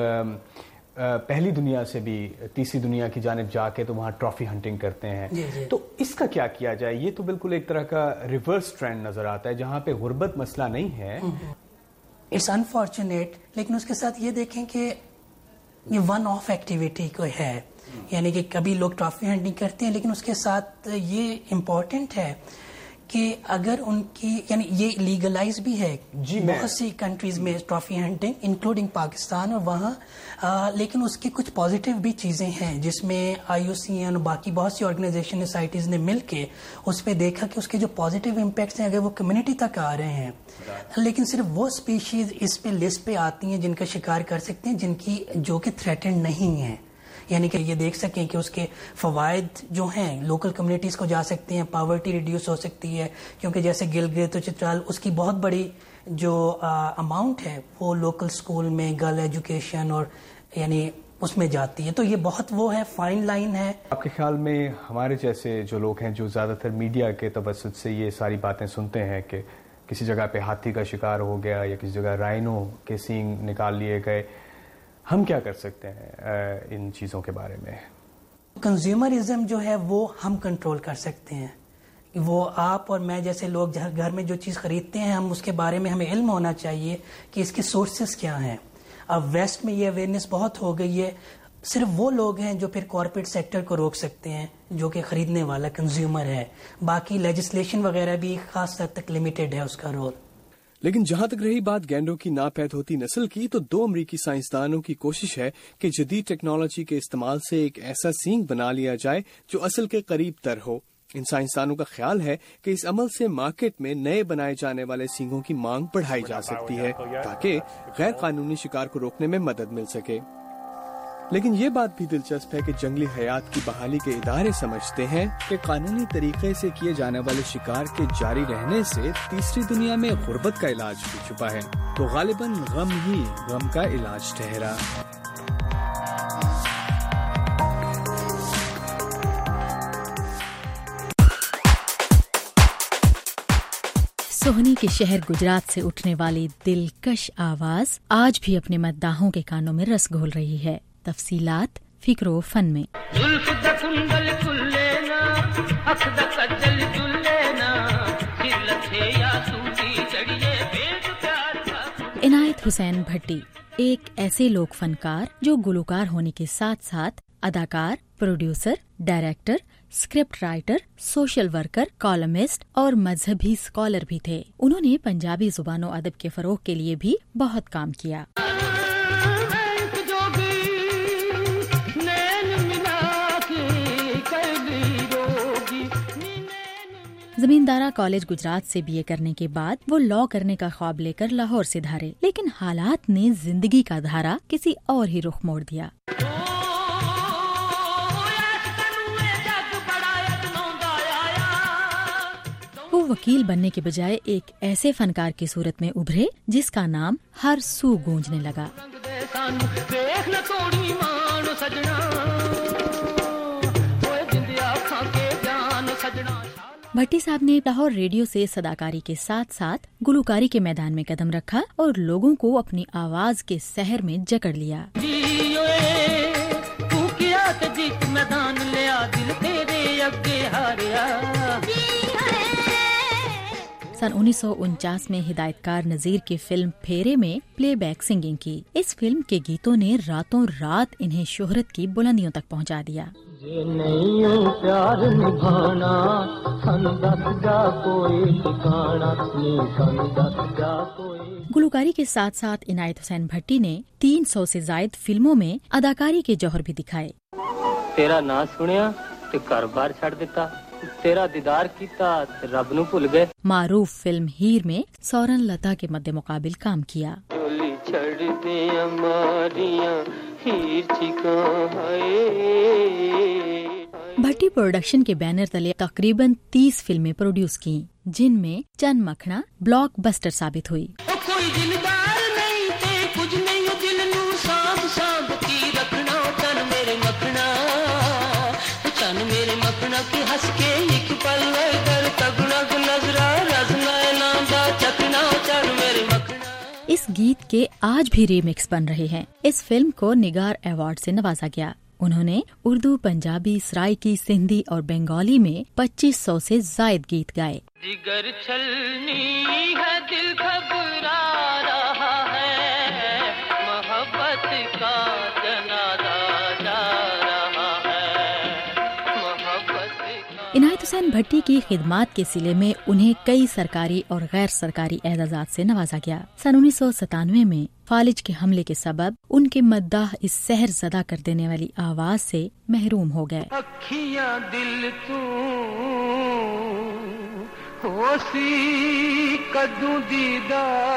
پہلی دنیا سے بھی تیسری دنیا کی جانب جا کے تو وہاں ٹرافی ہنٹنگ کرتے ہیں، جی جی۔ تو اس کا کیا کیا جائے؟ یہ تو بالکل ایک طرح کا ریورس ٹرینڈ نظر آتا ہے جہاں پہ غربت مسئلہ نہیں ہے۔ اٹس انفارچونیٹ، لیکن اس کے ساتھ یہ دیکھیں کہ یہ ون آف ایکٹیویٹی کو ہے، یعنی کہ کبھی لوگ ٹرافی ہنٹنگ کرتے ہیں، لیکن اس کے ساتھ یہ امپورٹنٹ ہے کہ اگر ان کی یعنی یہ لیگلائز بھی ہے جی بہت سی کنٹریز میں ٹرافی ہنٹنگ انکلوڈنگ پاکستان، اور وہاں آ, لیکن اس کی کچھ پازیٹیو بھی چیزیں ہیں جس میں آئی او سی این اور باقی بہت سی آرگنائزیشن سوسائٹیز نے مل کے اس پہ دیکھا کہ اس کے جو پازیٹیو امپیکٹس ہیں اگر وہ کمیونٹی تک آ رہے ہیں، لیکن صرف وہ اسپیشیز اس پہ لسٹ پہ آتی ہیں جن کا شکار کر سکتے ہیں، جن کی جو کہ تھریٹنڈ نہیں ہیں، یعنی کہ یہ دیکھ سکیں کہ اس کے فوائد جو ہیں لوکل کمیونٹیز کو جا سکتے ہیں، پاورٹی ریڈیوس ہو سکتی ہے، کیونکہ جیسے گلگت اور چترال اس کی بہت بڑی جو اماؤنٹ ہے وہ لوکل اسکول میں گرل ایجوکیشن اور یعنی اس میں جاتی ہے، تو یہ بہت وہ ہے فائن لائن ہے۔ آپ کے خیال میں ہمارے جیسے جو لوگ ہیں جو زیادہ تر میڈیا کے توسط سے یہ ساری باتیں سنتے ہیں کہ کسی جگہ پہ ہاتھی کا شکار ہو گیا یا کسی جگہ رائنو کے سینگ نکال لیے گئے، ہم کیا کر سکتے ہیں ان چیزوں کے بارے میں؟ کنزیومرزم جو ہے وہ ہم کنٹرول کر سکتے ہیں، وہ آپ اور میں جیسے لوگ گھر میں جو چیز خریدتے ہیں ہم اس کے بارے میں ہمیں علم ہونا چاہیے کہ اس کے سورسز کیا ہیں۔ اب ویسٹ میں یہ اویئرنیس بہت ہو گئی ہے، صرف وہ لوگ ہیں جو پھر کارپوریٹ سیکٹر کو روک سکتے ہیں جو کہ خریدنے والا کنزیومر ہے، باقی لیجسلیشن وغیرہ بھی خاص حد تک لمیٹڈ ہے اس کا رول۔ لیکن جہاں تک رہی بات گینڈوں کی ناپید ہوتی نسل کی، تو دو امریکی سائنسدانوں کی کوشش ہے کہ جدید ٹیکنالوجی کے استعمال سے ایک ایسا سینگ بنا لیا جائے جو اصل کے قریب تر ہو۔ ان سائنسدانوں کا خیال ہے کہ اس عمل سے مارکیٹ میں نئے بنائے جانے والے سینگوں کی مانگ بڑھائی جا سکتی ہے تاکہ غیر قانونی شکار کو روکنے میں مدد مل سکے۔ لیکن یہ بات بھی دلچسپ ہے کہ جنگلی حیات کی بحالی کے ادارے سمجھتے ہیں کہ قانونی طریقے سے کیے جانے والے شکار کے جاری رہنے سے تیسری دنیا میں غربت کا علاج بھی چھپا ہے، تو غالباً غم ہی غم کا علاج ٹھہرا۔ سوہنی کے شہر گجرات سے اٹھنے والی دلکش آواز آج بھی اپنے مداحوں کے کانوں میں رس گھول رہی ہے۔ تفصیلات فکر و فن میں۔ عنایت حسین بھٹی ایک ایسے لوک فنکار جو گلوکار ہونے کے ساتھ ساتھ اداکار، producer, director, script writer, social worker, columnist اور مذہبی اسکالر بھی تھے۔ انہوں نے پنجابی زبان و ادب کے فروغ کے لیے بھی بہت کام کیا۔ زمیندارہ کالج گجرات سے بی اے کرنے کے بعد وہ لاء کرنے کا خواب لے کر لاہور سے دھارے، لیکن حالات نے زندگی کا دھارا کسی اور ہی رخ موڑ دیا۔ وہ وکیل بننے کے بجائے ایک ایسے فنکار کی صورت میں ابھرے جس کا نام ہر سو گونجنے لگا۔ بھٹی صاحب نے لاہور ریڈیو سے صداکاری کے ساتھ ساتھ گلوکاری کے میدان میں قدم رکھا اور لوگوں کو اپنی آواز کے سحر میں جکڑ لیا۔ سن انیس سو انچاس میں ہدایت کار نذیر کی فلم پھیرے میں پلے بیک سنگنگ کی۔ اس فلم کے گیتوں نے راتوں رات انہیں شہرت کی بلندیوں تک پہنچا دیا۔ گلوکاری کے ساتھ ساتھ عنایت حسین بھٹی نے تین سو سے زائد فلموں میں اداکاری کے جوہر بھی دکھائے۔ تیرا نام سنیا تے گھر بار چھڑ دیتا، تیرا دیدار کیتا تے رب نو بھول گئے۔ معروف فلم ہیر میں سورن لتا کے مد مقابل کام کیا۔ بھٹی پروڈکشن کے بینر تلے تقریباً تیس فلمیں پروڈیوس کی، جن میں چند مکھنا بلاک بسٹر ثابت ہوئی۔ اس گیت کے آج بھی ریمیکس بن رہے ہیں۔ اس فلم کو نگار ایوارڈ سے نوازا گیا۔ انہوں نے اردو، پنجابی، سرائکی، سندھی اور بنگالی میں پچیس سو سے زائد گیت گائے۔ جگر چھلنی ہے، دل گھبرا رہا ہے، محبت کا جنازہ جا رہا ہے، محبت کا۔ عنایت حسین بھٹی کی خدمات کے صلے میں انہیں کئی سرکاری اور غیر سرکاری اعزازات سے نوازا گیا۔ سن انیس سو ستانوے میں فالج کے حملے کے سبب ان کے مداح اس سحر زدہ کر دینے والی آواز سے محروم ہو گئے۔ اکھیاں دل تو ہوسی کدوں دیدار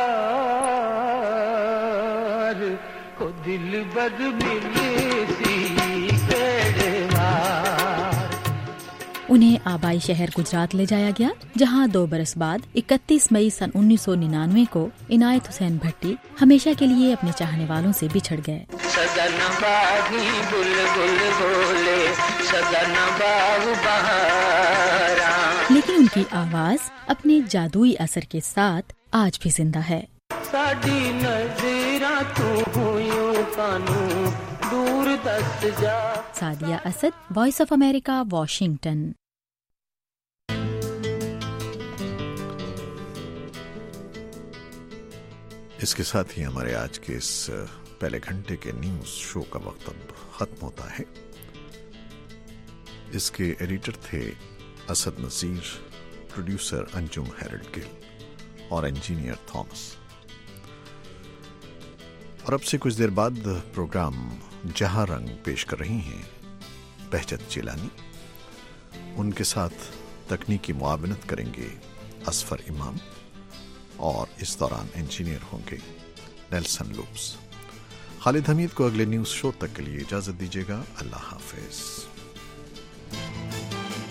کو دل بد ملے سی کڑوار۔ انہیں آبائی شہر گجرات لے جایا گیا، جہاں دو برس بعد اکتیس مئی سن انیس سو ننانوے کو عنایت حسین بھٹی ہمیشہ کے لیے اپنے چاہنے والوں سے بچھڑ گئے۔ لیکن ان کی آواز اپنے جادوئی اثر کے ساتھ آج بھی زندہ ہے۔ Sadia Asad, voice of America, Washington. اس کے ساتھ ہی ہمارے آج کے اس پہلے گھنٹے کے نیوز شو کا وقت اب ختم ہوتا ہے۔ اس کے ایڈیٹر تھے اسد نذیر، پروڈیوسر انجم ہیرلڈ گل اور انجینئر تھامس۔ اور اب سے کچھ دیر بعد پروگرام جہاں رنگ پیش کر رہی ہیں بہجت جیلانی۔ ان کے ساتھ تکنیکی معاونت کریں گے اصفر امام، اور اس دوران انجینئر ہوں گے نیلسن لوپس۔ خالد حمید کو اگلے نیوز شو تک کے لیے اجازت دیجیے گا۔ اللہ حافظ۔